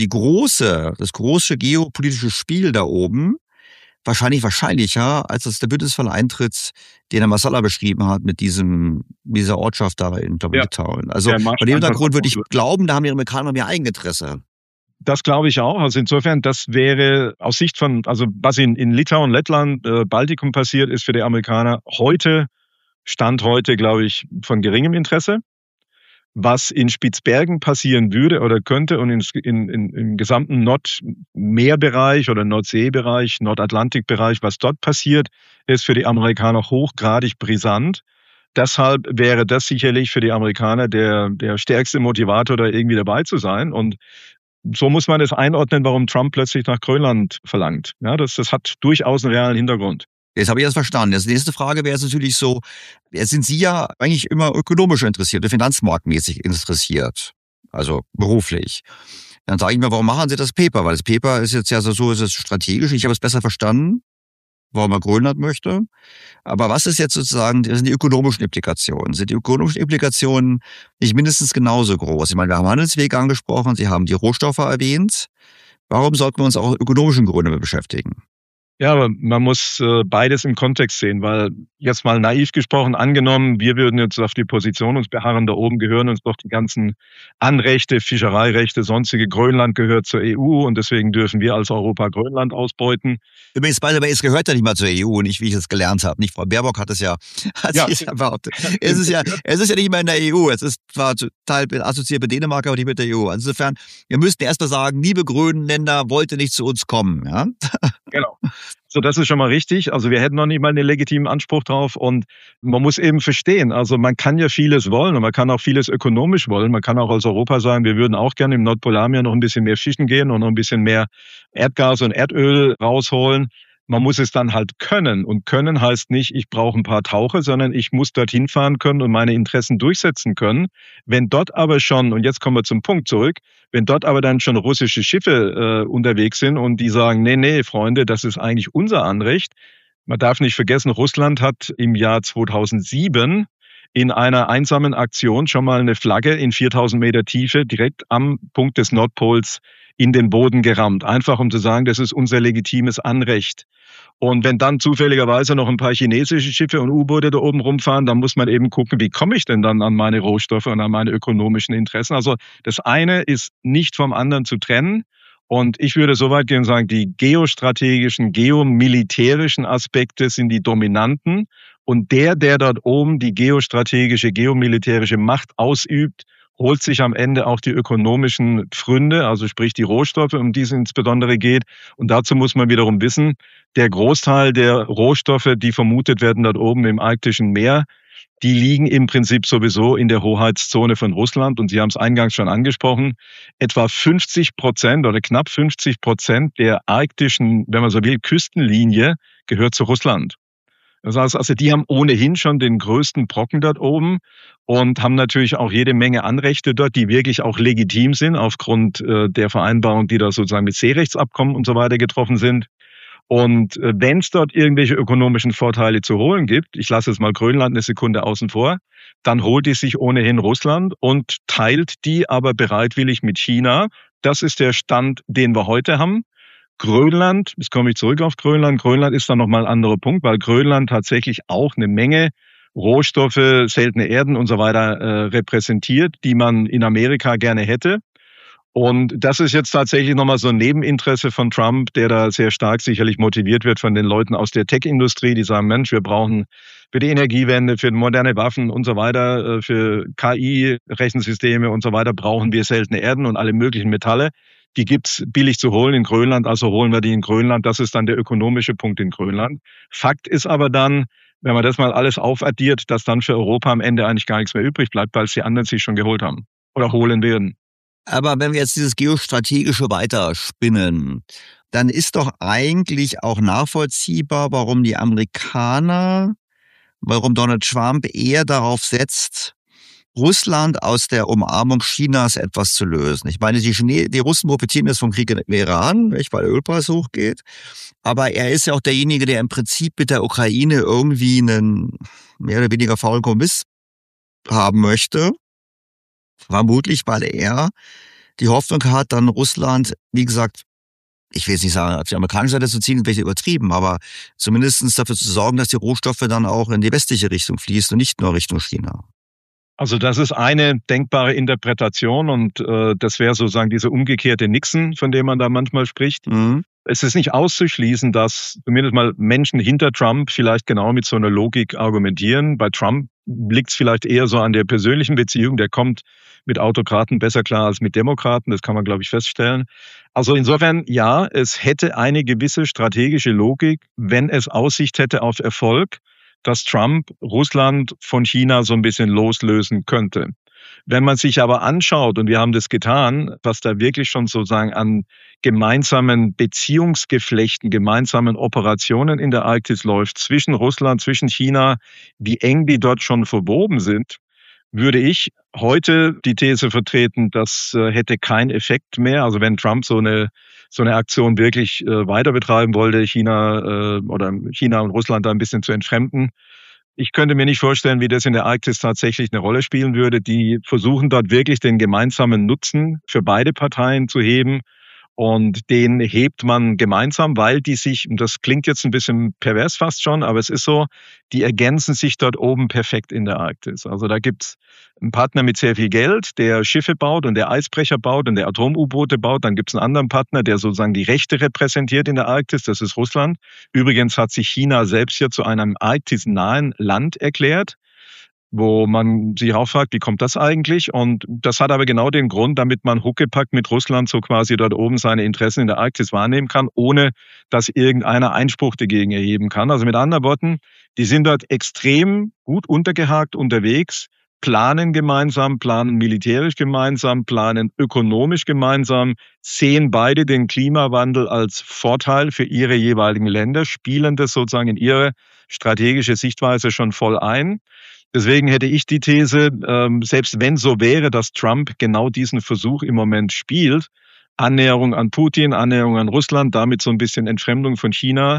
das große geopolitische Spiel da oben, wahrscheinlich wahrscheinlicher, als dass der Bündnisfall eintritt, den Herr Massala beschrieben hat mit dieser Ortschaft da in Litauen. Also bei dem Hintergrund würde ich glauben, da haben die Amerikaner mehr Eigeninteresse. Das glaube ich auch. Also insofern, das wäre aus Sicht von, also was in Litauen, Lettland, Baltikum passiert, ist für die Amerikaner Stand heute, glaube ich, von geringem Interesse. Was in Spitzbergen passieren würde oder könnte und im gesamten Nordmeerbereich oder Nordseebereich, Nordatlantikbereich, was dort passiert, ist für die Amerikaner hochgradig brisant. Deshalb wäre das sicherlich für die Amerikaner der stärkste Motivator, da irgendwie dabei zu sein. Und so muss man es einordnen, warum Trump plötzlich nach Grönland verlangt. Ja, das hat durchaus einen realen Hintergrund. Jetzt habe ich das verstanden. Jetzt die nächste Frage wäre natürlich so, sind Sie ja eigentlich immer ökonomisch interessiert, finanzmarktmäßig interessiert, also beruflich. Dann sage ich mir, warum machen Sie das Paper? Weil das Paper ist jetzt ja so, ist es strategisch. Ich habe es besser verstanden, warum er Grönland möchte. Aber was ist jetzt sozusagen, das sind die ökonomischen Implikationen? Sind die ökonomischen Implikationen nicht mindestens genauso groß? Ich meine, wir haben Handelswege angesprochen, Sie haben die Rohstoffe erwähnt. Warum sollten wir uns auch ökonomischen Gründen beschäftigen? Ja, aber man muss beides im Kontext sehen, weil jetzt mal naiv gesprochen, angenommen, wir würden jetzt auf die Position uns beharren, da oben gehören uns doch die ganzen Anrechte, Fischereirechte, sonstige, Grönland gehört zur EU und deswegen dürfen wir als Europa Grönland ausbeuten. Übrigens, es gehört ja nicht mal zur EU, nicht wie ich es gelernt habe. Nicht Frau Baerbock hat es ja behauptet. Es ist ja nicht mehr in der EU. Es ist zwar Teil assoziiert mit Dänemark, aber nicht mit der EU. Also insofern, wir müssten erst mal sagen, liebe Grönländer, wollt ihr nicht zu uns kommen, ja? Genau. So, das ist schon mal richtig. Also wir hätten noch nicht mal einen legitimen Anspruch drauf und man muss eben verstehen, also man kann ja vieles wollen und man kann auch vieles ökonomisch wollen. Man kann auch als Europa sagen, wir würden auch gerne im Nordpolarmeer noch ein bisschen mehr fischen gehen und noch ein bisschen mehr Erdgas und Erdöl rausholen. Man muss es dann halt können. Und können heißt nicht, ich brauche ein paar Taucher, sondern ich muss dorthin fahren können und meine Interessen durchsetzen können. Wenn dort aber schon, und jetzt kommen wir zum Punkt zurück, wenn dort aber dann schon russische Schiffe unterwegs sind und die sagen, nee, Freunde, das ist eigentlich unser Anrecht, Man darf nicht vergessen, Russland hat im Jahr 2007 in einer einsamen Aktion schon mal eine Flagge in 4000 Meter Tiefe direkt am Punkt des Nordpols in den Boden gerammt. Einfach um zu sagen, das ist unser legitimes Anrecht. Und wenn dann zufälligerweise noch ein paar chinesische Schiffe und U-Boote da oben rumfahren, dann muss man eben gucken, wie komme ich denn dann an meine Rohstoffe und an meine ökonomischen Interessen. Also das eine ist nicht vom anderen zu trennen. Und ich würde so weit gehen und sagen, die geostrategischen, geomilitärischen Aspekte sind die dominanten. Und der dort oben die geostrategische, geomilitärische Macht ausübt, holt sich am Ende auch die ökonomischen Pfründe, also sprich die Rohstoffe, um die es insbesondere geht. Und dazu muss man wiederum wissen, der Großteil der Rohstoffe, die vermutet werden dort oben im Arktischen Meer, die liegen im Prinzip sowieso in der Hoheitszone von Russland. Und Sie haben es eingangs schon angesprochen, etwa 50% oder knapp 50% der arktischen, wenn man so will, Küstenlinie gehört zu Russland. Das heißt, also die haben ohnehin schon den größten Brocken dort oben und haben natürlich auch jede Menge Anrechte dort, die wirklich auch legitim sind aufgrund der Vereinbarung, die da sozusagen mit Seerechtsabkommen und so weiter getroffen sind. Und wenn es dort irgendwelche ökonomischen Vorteile zu holen gibt, ich lasse jetzt mal Grönland eine Sekunde außen vor, dann holt die sich ohnehin Russland und teilt die aber bereitwillig mit China. Das ist der Stand, den wir heute haben. Grönland, jetzt komme ich zurück auf Grönland. Grönland ist dann nochmal ein anderer Punkt, weil Grönland tatsächlich auch eine Menge Rohstoffe, seltene Erden und so weiter repräsentiert, die man in Amerika gerne hätte. Und das ist jetzt tatsächlich nochmal so ein Nebeninteresse von Trump, der da sehr stark sicherlich motiviert wird von den Leuten aus der Tech-Industrie, die sagen, Mensch, wir brauchen für die Energiewende, für moderne Waffen und so weiter, für KI-Rechensysteme und so weiter, brauchen wir seltene Erden und alle möglichen Metalle. Die gibt's billig zu holen in Grönland, also holen wir die in Grönland. Das ist dann der ökonomische Punkt in Grönland. Fakt ist aber dann, wenn man das mal alles aufaddiert, dass dann für Europa am Ende eigentlich gar nichts mehr übrig bleibt, weil es die anderen sich schon geholt haben oder holen werden. Aber wenn wir jetzt dieses Geostrategische weiterspinnen, dann ist doch eigentlich auch nachvollziehbar, warum die Amerikaner, warum Donald Trump eher darauf setzt, Russland aus der Umarmung Chinas etwas zu lösen. Ich meine, die Russen profitieren jetzt vom Krieg im Iran, weil der Ölpreis hochgeht. Aber er ist ja auch derjenige, der im Prinzip mit der Ukraine irgendwie einen mehr oder weniger faulen Kompromiss haben möchte. Vermutlich, weil er die Hoffnung hat, dann Russland, wie gesagt, ich will jetzt nicht sagen, auf die amerikanische Seite zu ziehen, wäre übertrieben, aber zumindest dafür zu sorgen, dass die Rohstoffe dann auch in die westliche Richtung fließen und nicht nur Richtung China. Also das ist eine denkbare Interpretation und das wäre sozusagen diese umgekehrte Nixon, von dem man da manchmal spricht. Mhm. Es ist nicht auszuschließen, dass zumindest mal Menschen hinter Trump vielleicht genau mit so einer Logik argumentieren. Bei Trump liegt es vielleicht eher so an der persönlichen Beziehung. Der kommt mit Autokraten besser klar als mit Demokraten. Das kann man, glaube ich, feststellen. Also insofern, ja, es hätte eine gewisse strategische Logik, wenn es Aussicht hätte auf Erfolg, dass Trump Russland von China so ein bisschen loslösen könnte. Wenn man sich aber anschaut, und wir haben das getan, was da wirklich schon sozusagen an gemeinsamen Beziehungsgeflechten, gemeinsamen Operationen in der Arktis läuft, zwischen Russland, zwischen China, wie eng die dort schon verwoben sind, würde ich heute die These vertreten, das hätte keinen Effekt mehr. Also wenn Trump so eine Aktion wirklich weiter betreiben wollte, China und Russland da ein bisschen zu entfremden. Ich könnte mir nicht vorstellen, wie das in der Arktis tatsächlich eine Rolle spielen würde. Die versuchen dort wirklich den gemeinsamen Nutzen für beide Parteien zu heben. Und den hebt man gemeinsam, weil die sich, und das klingt jetzt ein bisschen pervers fast schon, aber es ist so, die ergänzen sich dort oben perfekt in der Arktis. Also da gibt's einen Partner mit sehr viel Geld, der Schiffe baut und der Eisbrecher baut und der Atom-U-Boote baut. Dann gibt's einen anderen Partner, der sozusagen die Rechte repräsentiert in der Arktis, das ist Russland. Übrigens hat sich China selbst hier zu einem arktisnahen Land erklärt, wo man sich auch fragt, wie kommt das eigentlich? Und das hat aber genau den Grund, damit man Huckepack mit Russland so quasi dort oben seine Interessen in der Arktis wahrnehmen kann, ohne dass irgendeiner Einspruch dagegen erheben kann. Also mit anderen Worten, die sind dort extrem gut untergehakt unterwegs, planen gemeinsam, planen militärisch gemeinsam, planen ökonomisch gemeinsam, sehen beide den Klimawandel als Vorteil für ihre jeweiligen Länder, spielen das sozusagen in ihre strategische Sichtweise schon voll ein. Deswegen hätte ich die These, selbst wenn so wäre, dass Trump genau diesen Versuch im Moment spielt, Annäherung an Putin, Annäherung an Russland, damit so ein bisschen Entfremdung von China,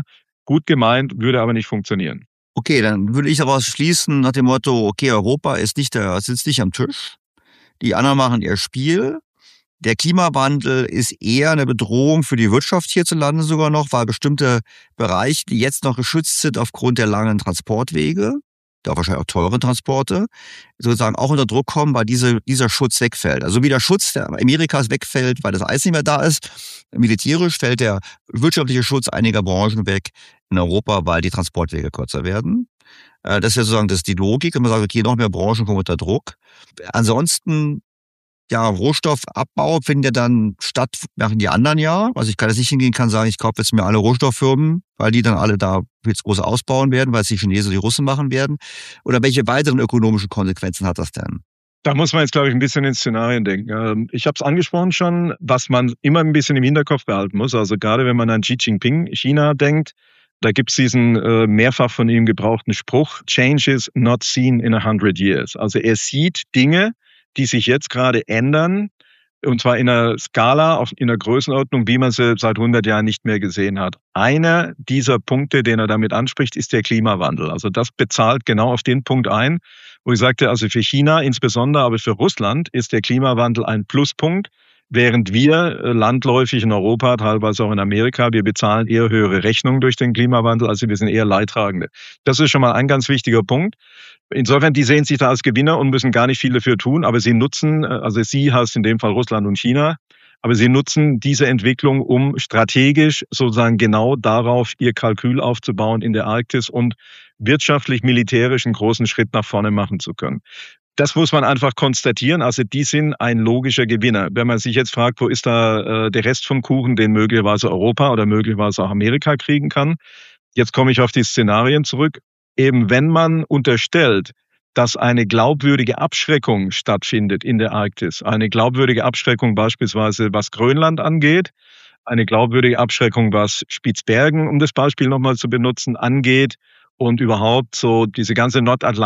Gut gemeint, würde aber nicht funktionieren. Okay, dann würde ich daraus schließen nach dem Motto, okay, Europa sitzt nicht am Tisch. Die anderen machen ihr Spiel. Der Klimawandel ist eher eine Bedrohung für die Wirtschaft hierzulande sogar noch, weil bestimmte Bereiche, die jetzt noch geschützt sind aufgrund der langen Transportwege, da wahrscheinlich auch teuren Transporte, sozusagen auch unter Druck kommen, weil dieser Schutz wegfällt. Also wie der Schutz der Amerikas wegfällt, weil das Eis nicht mehr da ist, militärisch fällt der wirtschaftliche Schutz einiger Branchen weg in Europa, weil die Transportwege kürzer werden. Das ist ja sozusagen die Logik, wenn man sagt, okay, noch mehr Branchen kommen unter Druck. Ansonsten, ja, Rohstoffabbau findet ja dann statt, machen die anderen ja. Also ich kann jetzt nicht hingehen, kann sagen, ich kaufe jetzt mir alle Rohstofffirmen, weil die dann alle da jetzt groß ausbauen werden, weil es die Chinesen und die Russen machen werden. Oder welche weiteren ökonomischen Konsequenzen hat das denn? Da muss man jetzt, glaube ich, ein bisschen in Szenarien denken. Ich habe es angesprochen schon, was man immer ein bisschen im Hinterkopf behalten muss. Also gerade wenn man an Xi Jinping, China denkt, da gibt es diesen mehrfach von ihm gebrauchten Spruch, Change is not seen in 100 years. Also er sieht Dinge, die sich jetzt gerade ändern, und zwar in einer Skala, in einer Größenordnung, wie man sie seit 100 Jahren nicht mehr gesehen hat. Einer dieser Punkte, den er damit anspricht, ist der Klimawandel. Also das bezahlt genau auf den Punkt ein, wo ich sagte, also für China insbesondere, aber für Russland ist der Klimawandel ein Pluspunkt, während wir landläufig in Europa, teilweise auch in Amerika, wir bezahlen eher höhere Rechnungen durch den Klimawandel, also wir sind eher Leidtragende. Das ist schon mal ein ganz wichtiger Punkt. Insofern, die sehen sich da als Gewinner und müssen gar nicht viel dafür tun, aber sie nutzen, also sie heißt in dem Fall Russland und China, aber sie nutzen diese Entwicklung, um strategisch sozusagen genau darauf ihr Kalkül aufzubauen in der Arktis und wirtschaftlich, militärisch einen großen Schritt nach vorne machen zu können. Das muss man einfach konstatieren. Also die sind ein logischer Gewinner. Wenn man sich jetzt fragt, wo ist da der Rest vom Kuchen, den möglicherweise Europa oder möglicherweise auch Amerika kriegen kann. Jetzt komme ich auf die Szenarien zurück. Eben wenn man unterstellt, dass eine glaubwürdige Abschreckung stattfindet in der Arktis, eine glaubwürdige Abschreckung beispielsweise was Grönland angeht, eine glaubwürdige Abschreckung was Spitzbergen, um das Beispiel nochmal zu benutzen, angeht, und überhaupt so diese ganze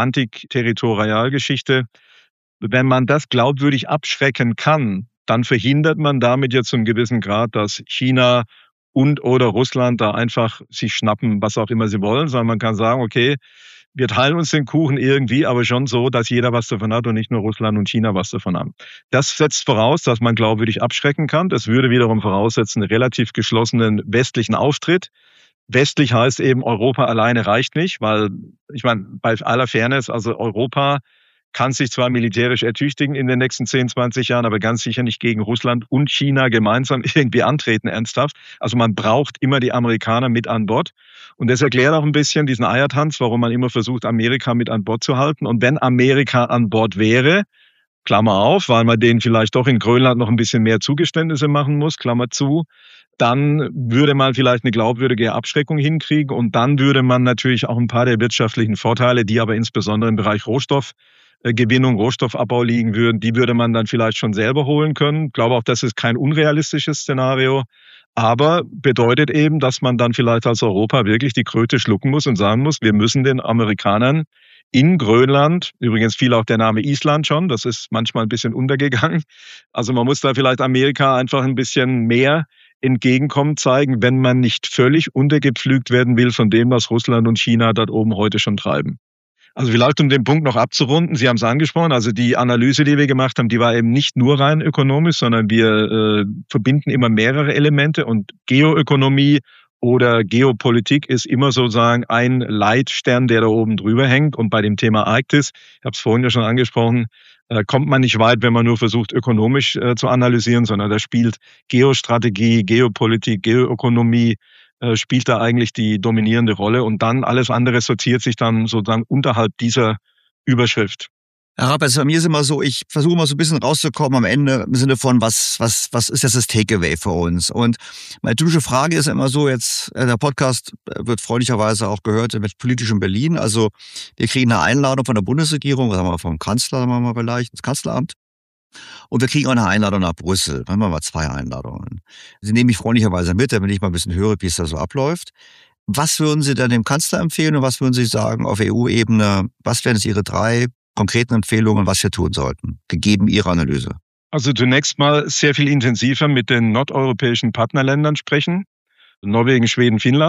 Nordatlantik-Territorialgeschichte. Wenn man das glaubwürdig abschrecken kann, dann verhindert man damit jetzt zu einem gewissen Grad, dass China und oder Russland da einfach sich schnappen, was auch immer sie wollen, sondern man kann sagen, okay, wir teilen uns den Kuchen irgendwie, aber schon so, dass jeder was davon hat und nicht nur Russland und China was davon haben. Das setzt voraus, dass man glaubwürdig abschrecken kann. Das würde wiederum voraussetzen, einen relativ geschlossenen westlichen Auftritt. Westlich heißt eben, Europa alleine reicht nicht, weil, ich meine, bei aller Fairness, also Europa kann sich zwar militärisch ertüchtigen in den nächsten 10, 20 Jahren, aber ganz sicher nicht gegen Russland und China gemeinsam irgendwie antreten, ernsthaft. Also man braucht immer die Amerikaner mit an Bord. Und das erklärt auch ein bisschen diesen Eiertanz, warum man immer versucht, Amerika mit an Bord zu halten. Und wenn Amerika an Bord wäre, Klammer auf, weil man denen vielleicht doch in Grönland noch ein bisschen mehr Zugeständnisse machen muss, Klammer zu, dann würde man vielleicht eine glaubwürdige Abschreckung hinkriegen und dann würde man natürlich auch ein paar der wirtschaftlichen Vorteile, die aber insbesondere im Bereich Rohstoffgewinnung, Rohstoffabbau liegen würden, die würde man dann vielleicht schon selber holen können. Ich glaube auch, das ist kein unrealistisches Szenario, aber bedeutet eben, dass man dann vielleicht als Europa wirklich die Kröte schlucken muss und sagen muss, wir müssen den Amerikanern in Grönland, übrigens fiel auch der Name Island schon, das ist manchmal ein bisschen untergegangen. Also man muss da vielleicht Amerika einfach ein bisschen mehr Entgegenkommen zeigen, wenn man nicht völlig untergepflügt werden will von dem, was Russland und China dort oben heute schon treiben. Also vielleicht, um den Punkt noch abzurunden, Sie haben es angesprochen, also die Analyse, die wir gemacht haben, die war eben nicht nur rein ökonomisch, sondern wir verbinden immer mehrere Elemente und Geoökonomie oder Geopolitik ist immer sozusagen ein Leitstern, der da oben drüber hängt. Und bei dem Thema Arktis, ich habe es vorhin ja schon angesprochen, kommt man nicht weit, wenn man nur versucht, ökonomisch zu analysieren, sondern da spielt Geostrategie, Geopolitik, Geoökonomie, spielt da eigentlich die dominierende Rolle. Und dann alles andere sortiert sich dann sozusagen unterhalb dieser Überschrift. Herr Rappers, bei mir ist immer so, ich versuche mal so ein bisschen rauszukommen am Ende im Sinne von, was ist jetzt das Takeaway für uns? Und meine typische Frage ist immer so, jetzt, der Podcast wird freundlicherweise auch gehört mit politischem Berlin. Also wir kriegen eine Einladung von der Bundesregierung, sagen wir mal vom Kanzler, sagen wir mal vielleicht, das Kanzleramt. Und wir kriegen auch eine Einladung nach Brüssel. Machen wir mal 2 Einladungen. Sie nehmen mich freundlicherweise mit, damit ich mal ein bisschen höre, wie es da so abläuft. Was würden Sie dann dem Kanzler empfehlen und was würden Sie sagen auf EU-Ebene? Was wären jetzt Ihre 3 konkreten Empfehlungen, was wir tun sollten, gegeben Ihre Analyse? Also zunächst mal sehr viel intensiver mit den nordeuropäischen Partnerländern sprechen. Norwegen, Schweden, Finnland.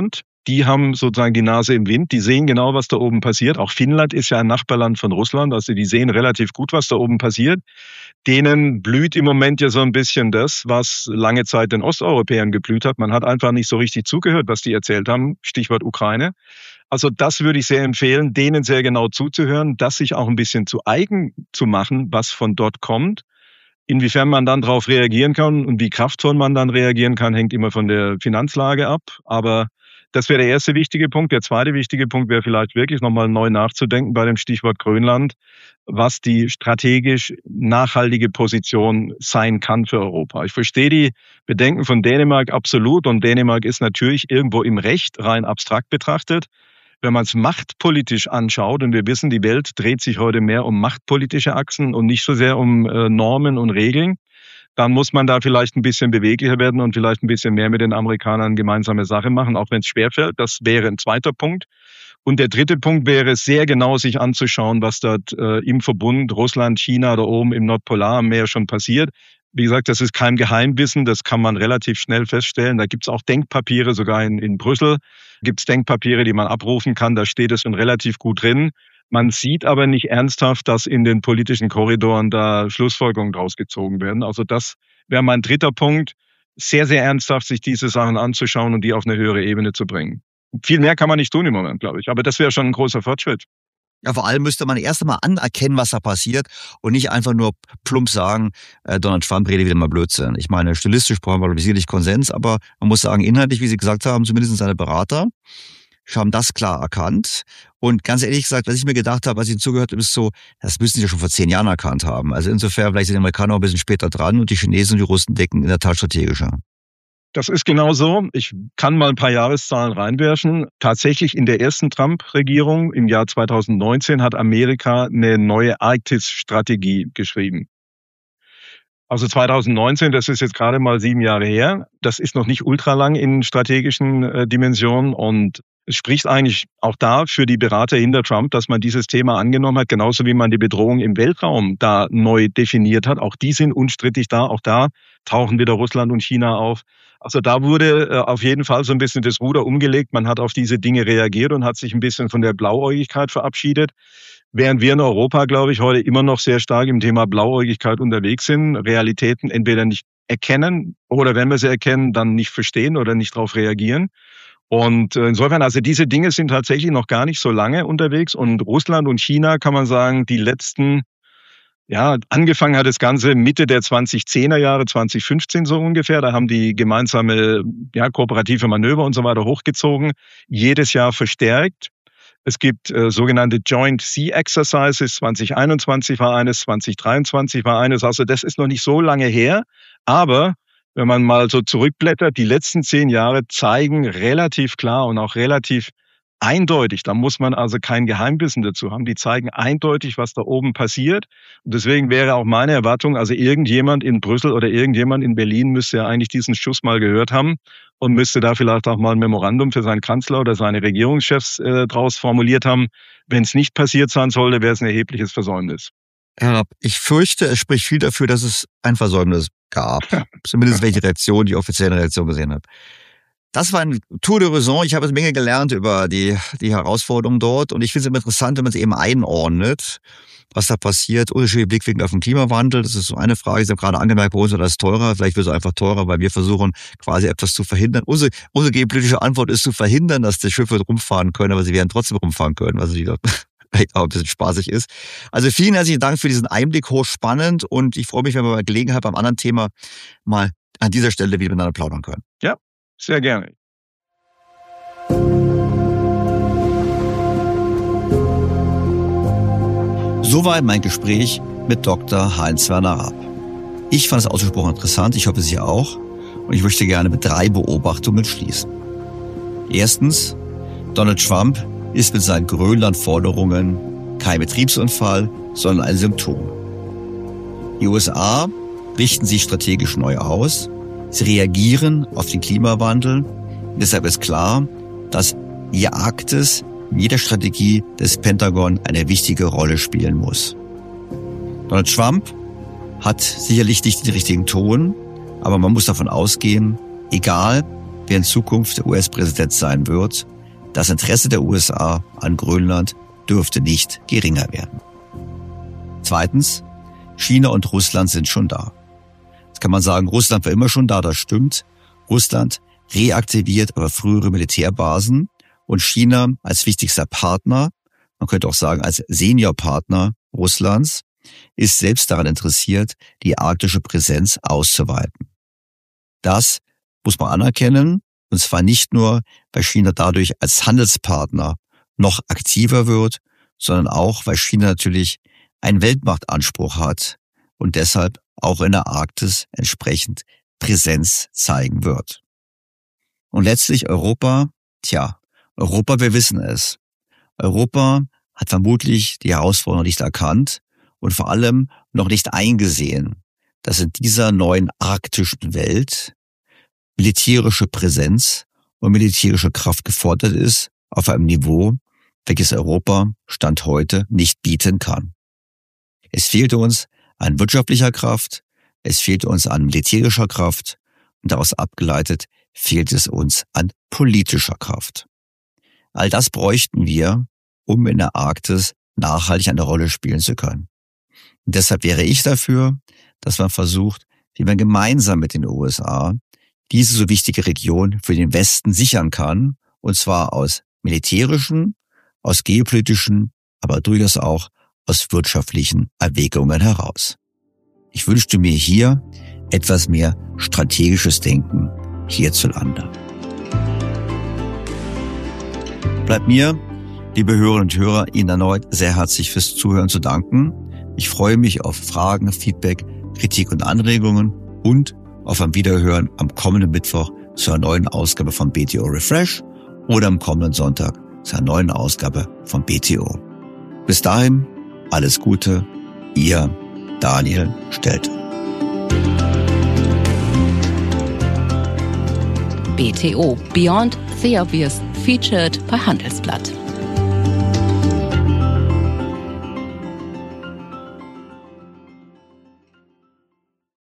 die haben sozusagen die Nase im Wind, die sehen genau, was da oben passiert. Auch Finnland ist ja ein Nachbarland von Russland, also die sehen relativ gut, was da oben passiert. Denen blüht im Moment ja so ein bisschen das, was lange Zeit den Osteuropäern geblüht hat. Man hat einfach nicht so richtig zugehört, was die erzählt haben, Stichwort Ukraine. Also das würde ich sehr empfehlen, denen sehr genau zuzuhören, das sich auch ein bisschen zu eigen zu machen, was von dort kommt. Inwiefern man dann darauf reagieren kann und wie kraftvoll man dann reagieren kann, hängt immer von der Finanzlage ab. Aber das wäre der erste wichtige Punkt. Der zweite wichtige Punkt wäre vielleicht wirklich nochmal neu nachzudenken bei dem Stichwort Grönland, was die strategisch nachhaltige Position sein kann für Europa. Ich verstehe die Bedenken von Dänemark absolut und Dänemark ist natürlich irgendwo im Recht, rein abstrakt betrachtet. Wenn man es machtpolitisch anschaut, und wir wissen, die Welt dreht sich heute mehr um machtpolitische Achsen und nicht so sehr um Normen und Regeln, dann muss man da vielleicht ein bisschen beweglicher werden und vielleicht ein bisschen mehr mit den Amerikanern gemeinsame Sache machen, auch wenn es schwerfällt. Das wäre ein zweiter Punkt. Und der dritte Punkt wäre, sehr genau sich anzuschauen, was dort im Verbund Russland, China da oben im Nordpolarmeer schon passiert. Wie gesagt, das ist kein Geheimwissen, das kann man relativ schnell feststellen. Da gibt es auch Denkpapiere, sogar in Brüssel gibt es Denkpapiere, die man abrufen kann, da steht es schon relativ gut drin. Man sieht aber nicht ernsthaft, dass in den politischen Korridoren da Schlussfolgerungen draus gezogen werden. Also das wäre mein dritter Punkt, sehr, sehr ernsthaft sich diese Sachen anzuschauen und die auf eine höhere Ebene zu bringen. Viel mehr kann man nicht tun im Moment, glaube ich, aber das wäre schon ein großer Fortschritt. Ja, vor allem müsste man erst einmal anerkennen, was da passiert und nicht einfach nur plump sagen, Donald Trump redet wieder mal Blödsinn. Ich meine, stilistisch brauchen wir sicherlich Konsens, aber man muss sagen, inhaltlich, wie Sie gesagt haben, zumindest seine Berater haben das klar erkannt. Und ganz ehrlich gesagt, was ich mir gedacht habe, als ich Ihnen zugehört habe, ist so, das müssen Sie ja schon vor 10 Jahren erkannt haben. Also insofern, vielleicht sind die Amerikaner auch ein bisschen später dran und die Chinesen und die Russen denken in der Tat strategischer. Das ist genau so. Ich kann mal ein paar Jahreszahlen reinwerfen. Tatsächlich in der ersten Trump-Regierung im Jahr 2019 hat Amerika eine neue Arktis-Strategie geschrieben. Also 2019, das ist jetzt gerade mal 7 Jahre her. Das ist noch nicht ultralang in strategischen Dimensionen und es spricht eigentlich auch da für die Berater hinter Trump, dass man dieses Thema angenommen hat, genauso wie man die Bedrohung im Weltraum da neu definiert hat. Auch die sind unstrittig da. Auch da tauchen wieder Russland und China auf. Also da wurde auf jeden Fall so ein bisschen das Ruder umgelegt. Man hat auf diese Dinge reagiert und hat sich ein bisschen von der Blauäugigkeit verabschiedet. Während wir in Europa, glaube ich, heute immer noch sehr stark im Thema Blauäugigkeit unterwegs sind, Realitäten entweder nicht erkennen oder wenn wir sie erkennen, dann nicht verstehen oder nicht darauf reagieren. Und insofern, also diese Dinge sind tatsächlich noch gar nicht so lange unterwegs. Und Russland und China, kann man sagen, die letzten, ja, angefangen hat das Ganze Mitte der 2010er Jahre, 2015 so ungefähr. Da haben die gemeinsame, ja, kooperative Manöver und so weiter hochgezogen, jedes Jahr verstärkt. Es gibt sogenannte Joint Sea Exercises, 2021 war eines, 2023 war eines. Also das ist noch nicht so lange her, aber wenn man mal so zurückblättert, die letzten 10 Jahre zeigen relativ klar und auch relativ eindeutig, da muss man also kein Geheimwissen dazu haben, die zeigen eindeutig, was da oben passiert. Und deswegen wäre auch meine Erwartung, also irgendjemand in Brüssel oder irgendjemand in Berlin müsste ja eigentlich diesen Schuss mal gehört haben und müsste da vielleicht auch mal ein Memorandum für seinen Kanzler oder seine Regierungschefs draus formuliert haben. Wenn es nicht passiert sein sollte, wäre es ein erhebliches Versäumnis. Herr Rapp, ich fürchte, es spricht viel dafür, dass es ein Versäumnis gab. Zumindest welche Reaktion, die offizielle Reaktion gesehen habe. Das war ein Tour de Raison. Ich habe eine Menge gelernt über die Herausforderungen dort. Und ich finde es immer interessant, wenn man es eben einordnet, was da passiert. Unterschiedliche Blickwinkel auf den Klimawandel. Das ist so eine Frage. Ich habe gerade angemerkt, bei uns wird das teurer. Vielleicht wird es einfach teurer, weil wir versuchen, quasi etwas zu verhindern. Unsere geopolitische Antwort ist zu verhindern, dass die Schiffe rumfahren können, aber sie werden trotzdem rumfahren können, was vielleicht auch ein bisschen spaßig ist. Also vielen herzlichen Dank für diesen Einblick, hochspannend. Und ich freue mich, wenn wir bei Gelegenheit beim anderen Thema mal an dieser Stelle wieder miteinander plaudern können. Ja, sehr gerne. Soweit mein Gespräch mit Dr. Heinz-Werner Rapp. Ich fand es ausgesprochen interessant, ich hoffe Sie auch. Und ich möchte gerne mit 3 Beobachtungen schließen. Erstens, Donald Trump ist mit seinen Grönland-Forderungen kein Betriebsunfall, sondern ein Symptom. Die USA richten sich strategisch neu aus. Sie reagieren auf den Klimawandel. Und deshalb ist klar, dass die Arktis in jeder Strategie des Pentagon eine wichtige Rolle spielen muss. Donald Trump hat sicherlich nicht den richtigen Ton, aber man muss davon ausgehen, egal wer in Zukunft der US-Präsident sein wird, Das Interesse der USA an Grönland dürfte nicht geringer werden. Zweitens, China und Russland sind schon da. Jetzt kann man sagen, Russland war immer schon da, das stimmt. Russland reaktiviert aber frühere Militärbasen und China als wichtigster Partner, man könnte auch sagen als Seniorpartner Russlands, ist selbst daran interessiert, die arktische Präsenz auszuweiten. Das muss man anerkennen, und zwar nicht nur, weil China dadurch als Handelspartner noch aktiver wird, sondern auch, weil China natürlich einen Weltmachtanspruch hat und deshalb auch in der Arktis entsprechend Präsenz zeigen wird. Und letztlich Europa, Europa, wir wissen es. Europa hat vermutlich die Herausforderung nicht erkannt und vor allem noch nicht eingesehen, dass in dieser neuen arktischen Welt militärische Präsenz und militärische Kraft gefordert ist auf einem Niveau, welches Europa Stand heute nicht bieten kann. Es fehlt uns an wirtschaftlicher Kraft, es fehlt uns an militärischer Kraft und daraus abgeleitet fehlt es uns an politischer Kraft. All das bräuchten wir, um in der Arktis nachhaltig eine Rolle spielen zu können. Und deshalb wäre ich dafür, dass man versucht, wie man gemeinsam mit den USA diese so wichtige Region für den Westen sichern kann, und zwar aus militärischen, aus geopolitischen, aber durchaus auch aus wirtschaftlichen Erwägungen heraus. Ich wünschte mir hier etwas mehr strategisches Denken hierzulande. Bleibt mir, liebe Hörerinnen und Hörer, Ihnen erneut sehr herzlich fürs Zuhören zu danken. Ich freue mich auf Fragen, Feedback, Kritik und Anregungen und auf ein Wiederhören am kommenden Mittwoch zu einer neuen Ausgabe von BTO Refresh oder am kommenden Sonntag zu einer neuen Ausgabe von BTO. Bis dahin, alles Gute, Ihr Daniel Stelter. BTO Beyond the Obvious featured bei Handelsblatt.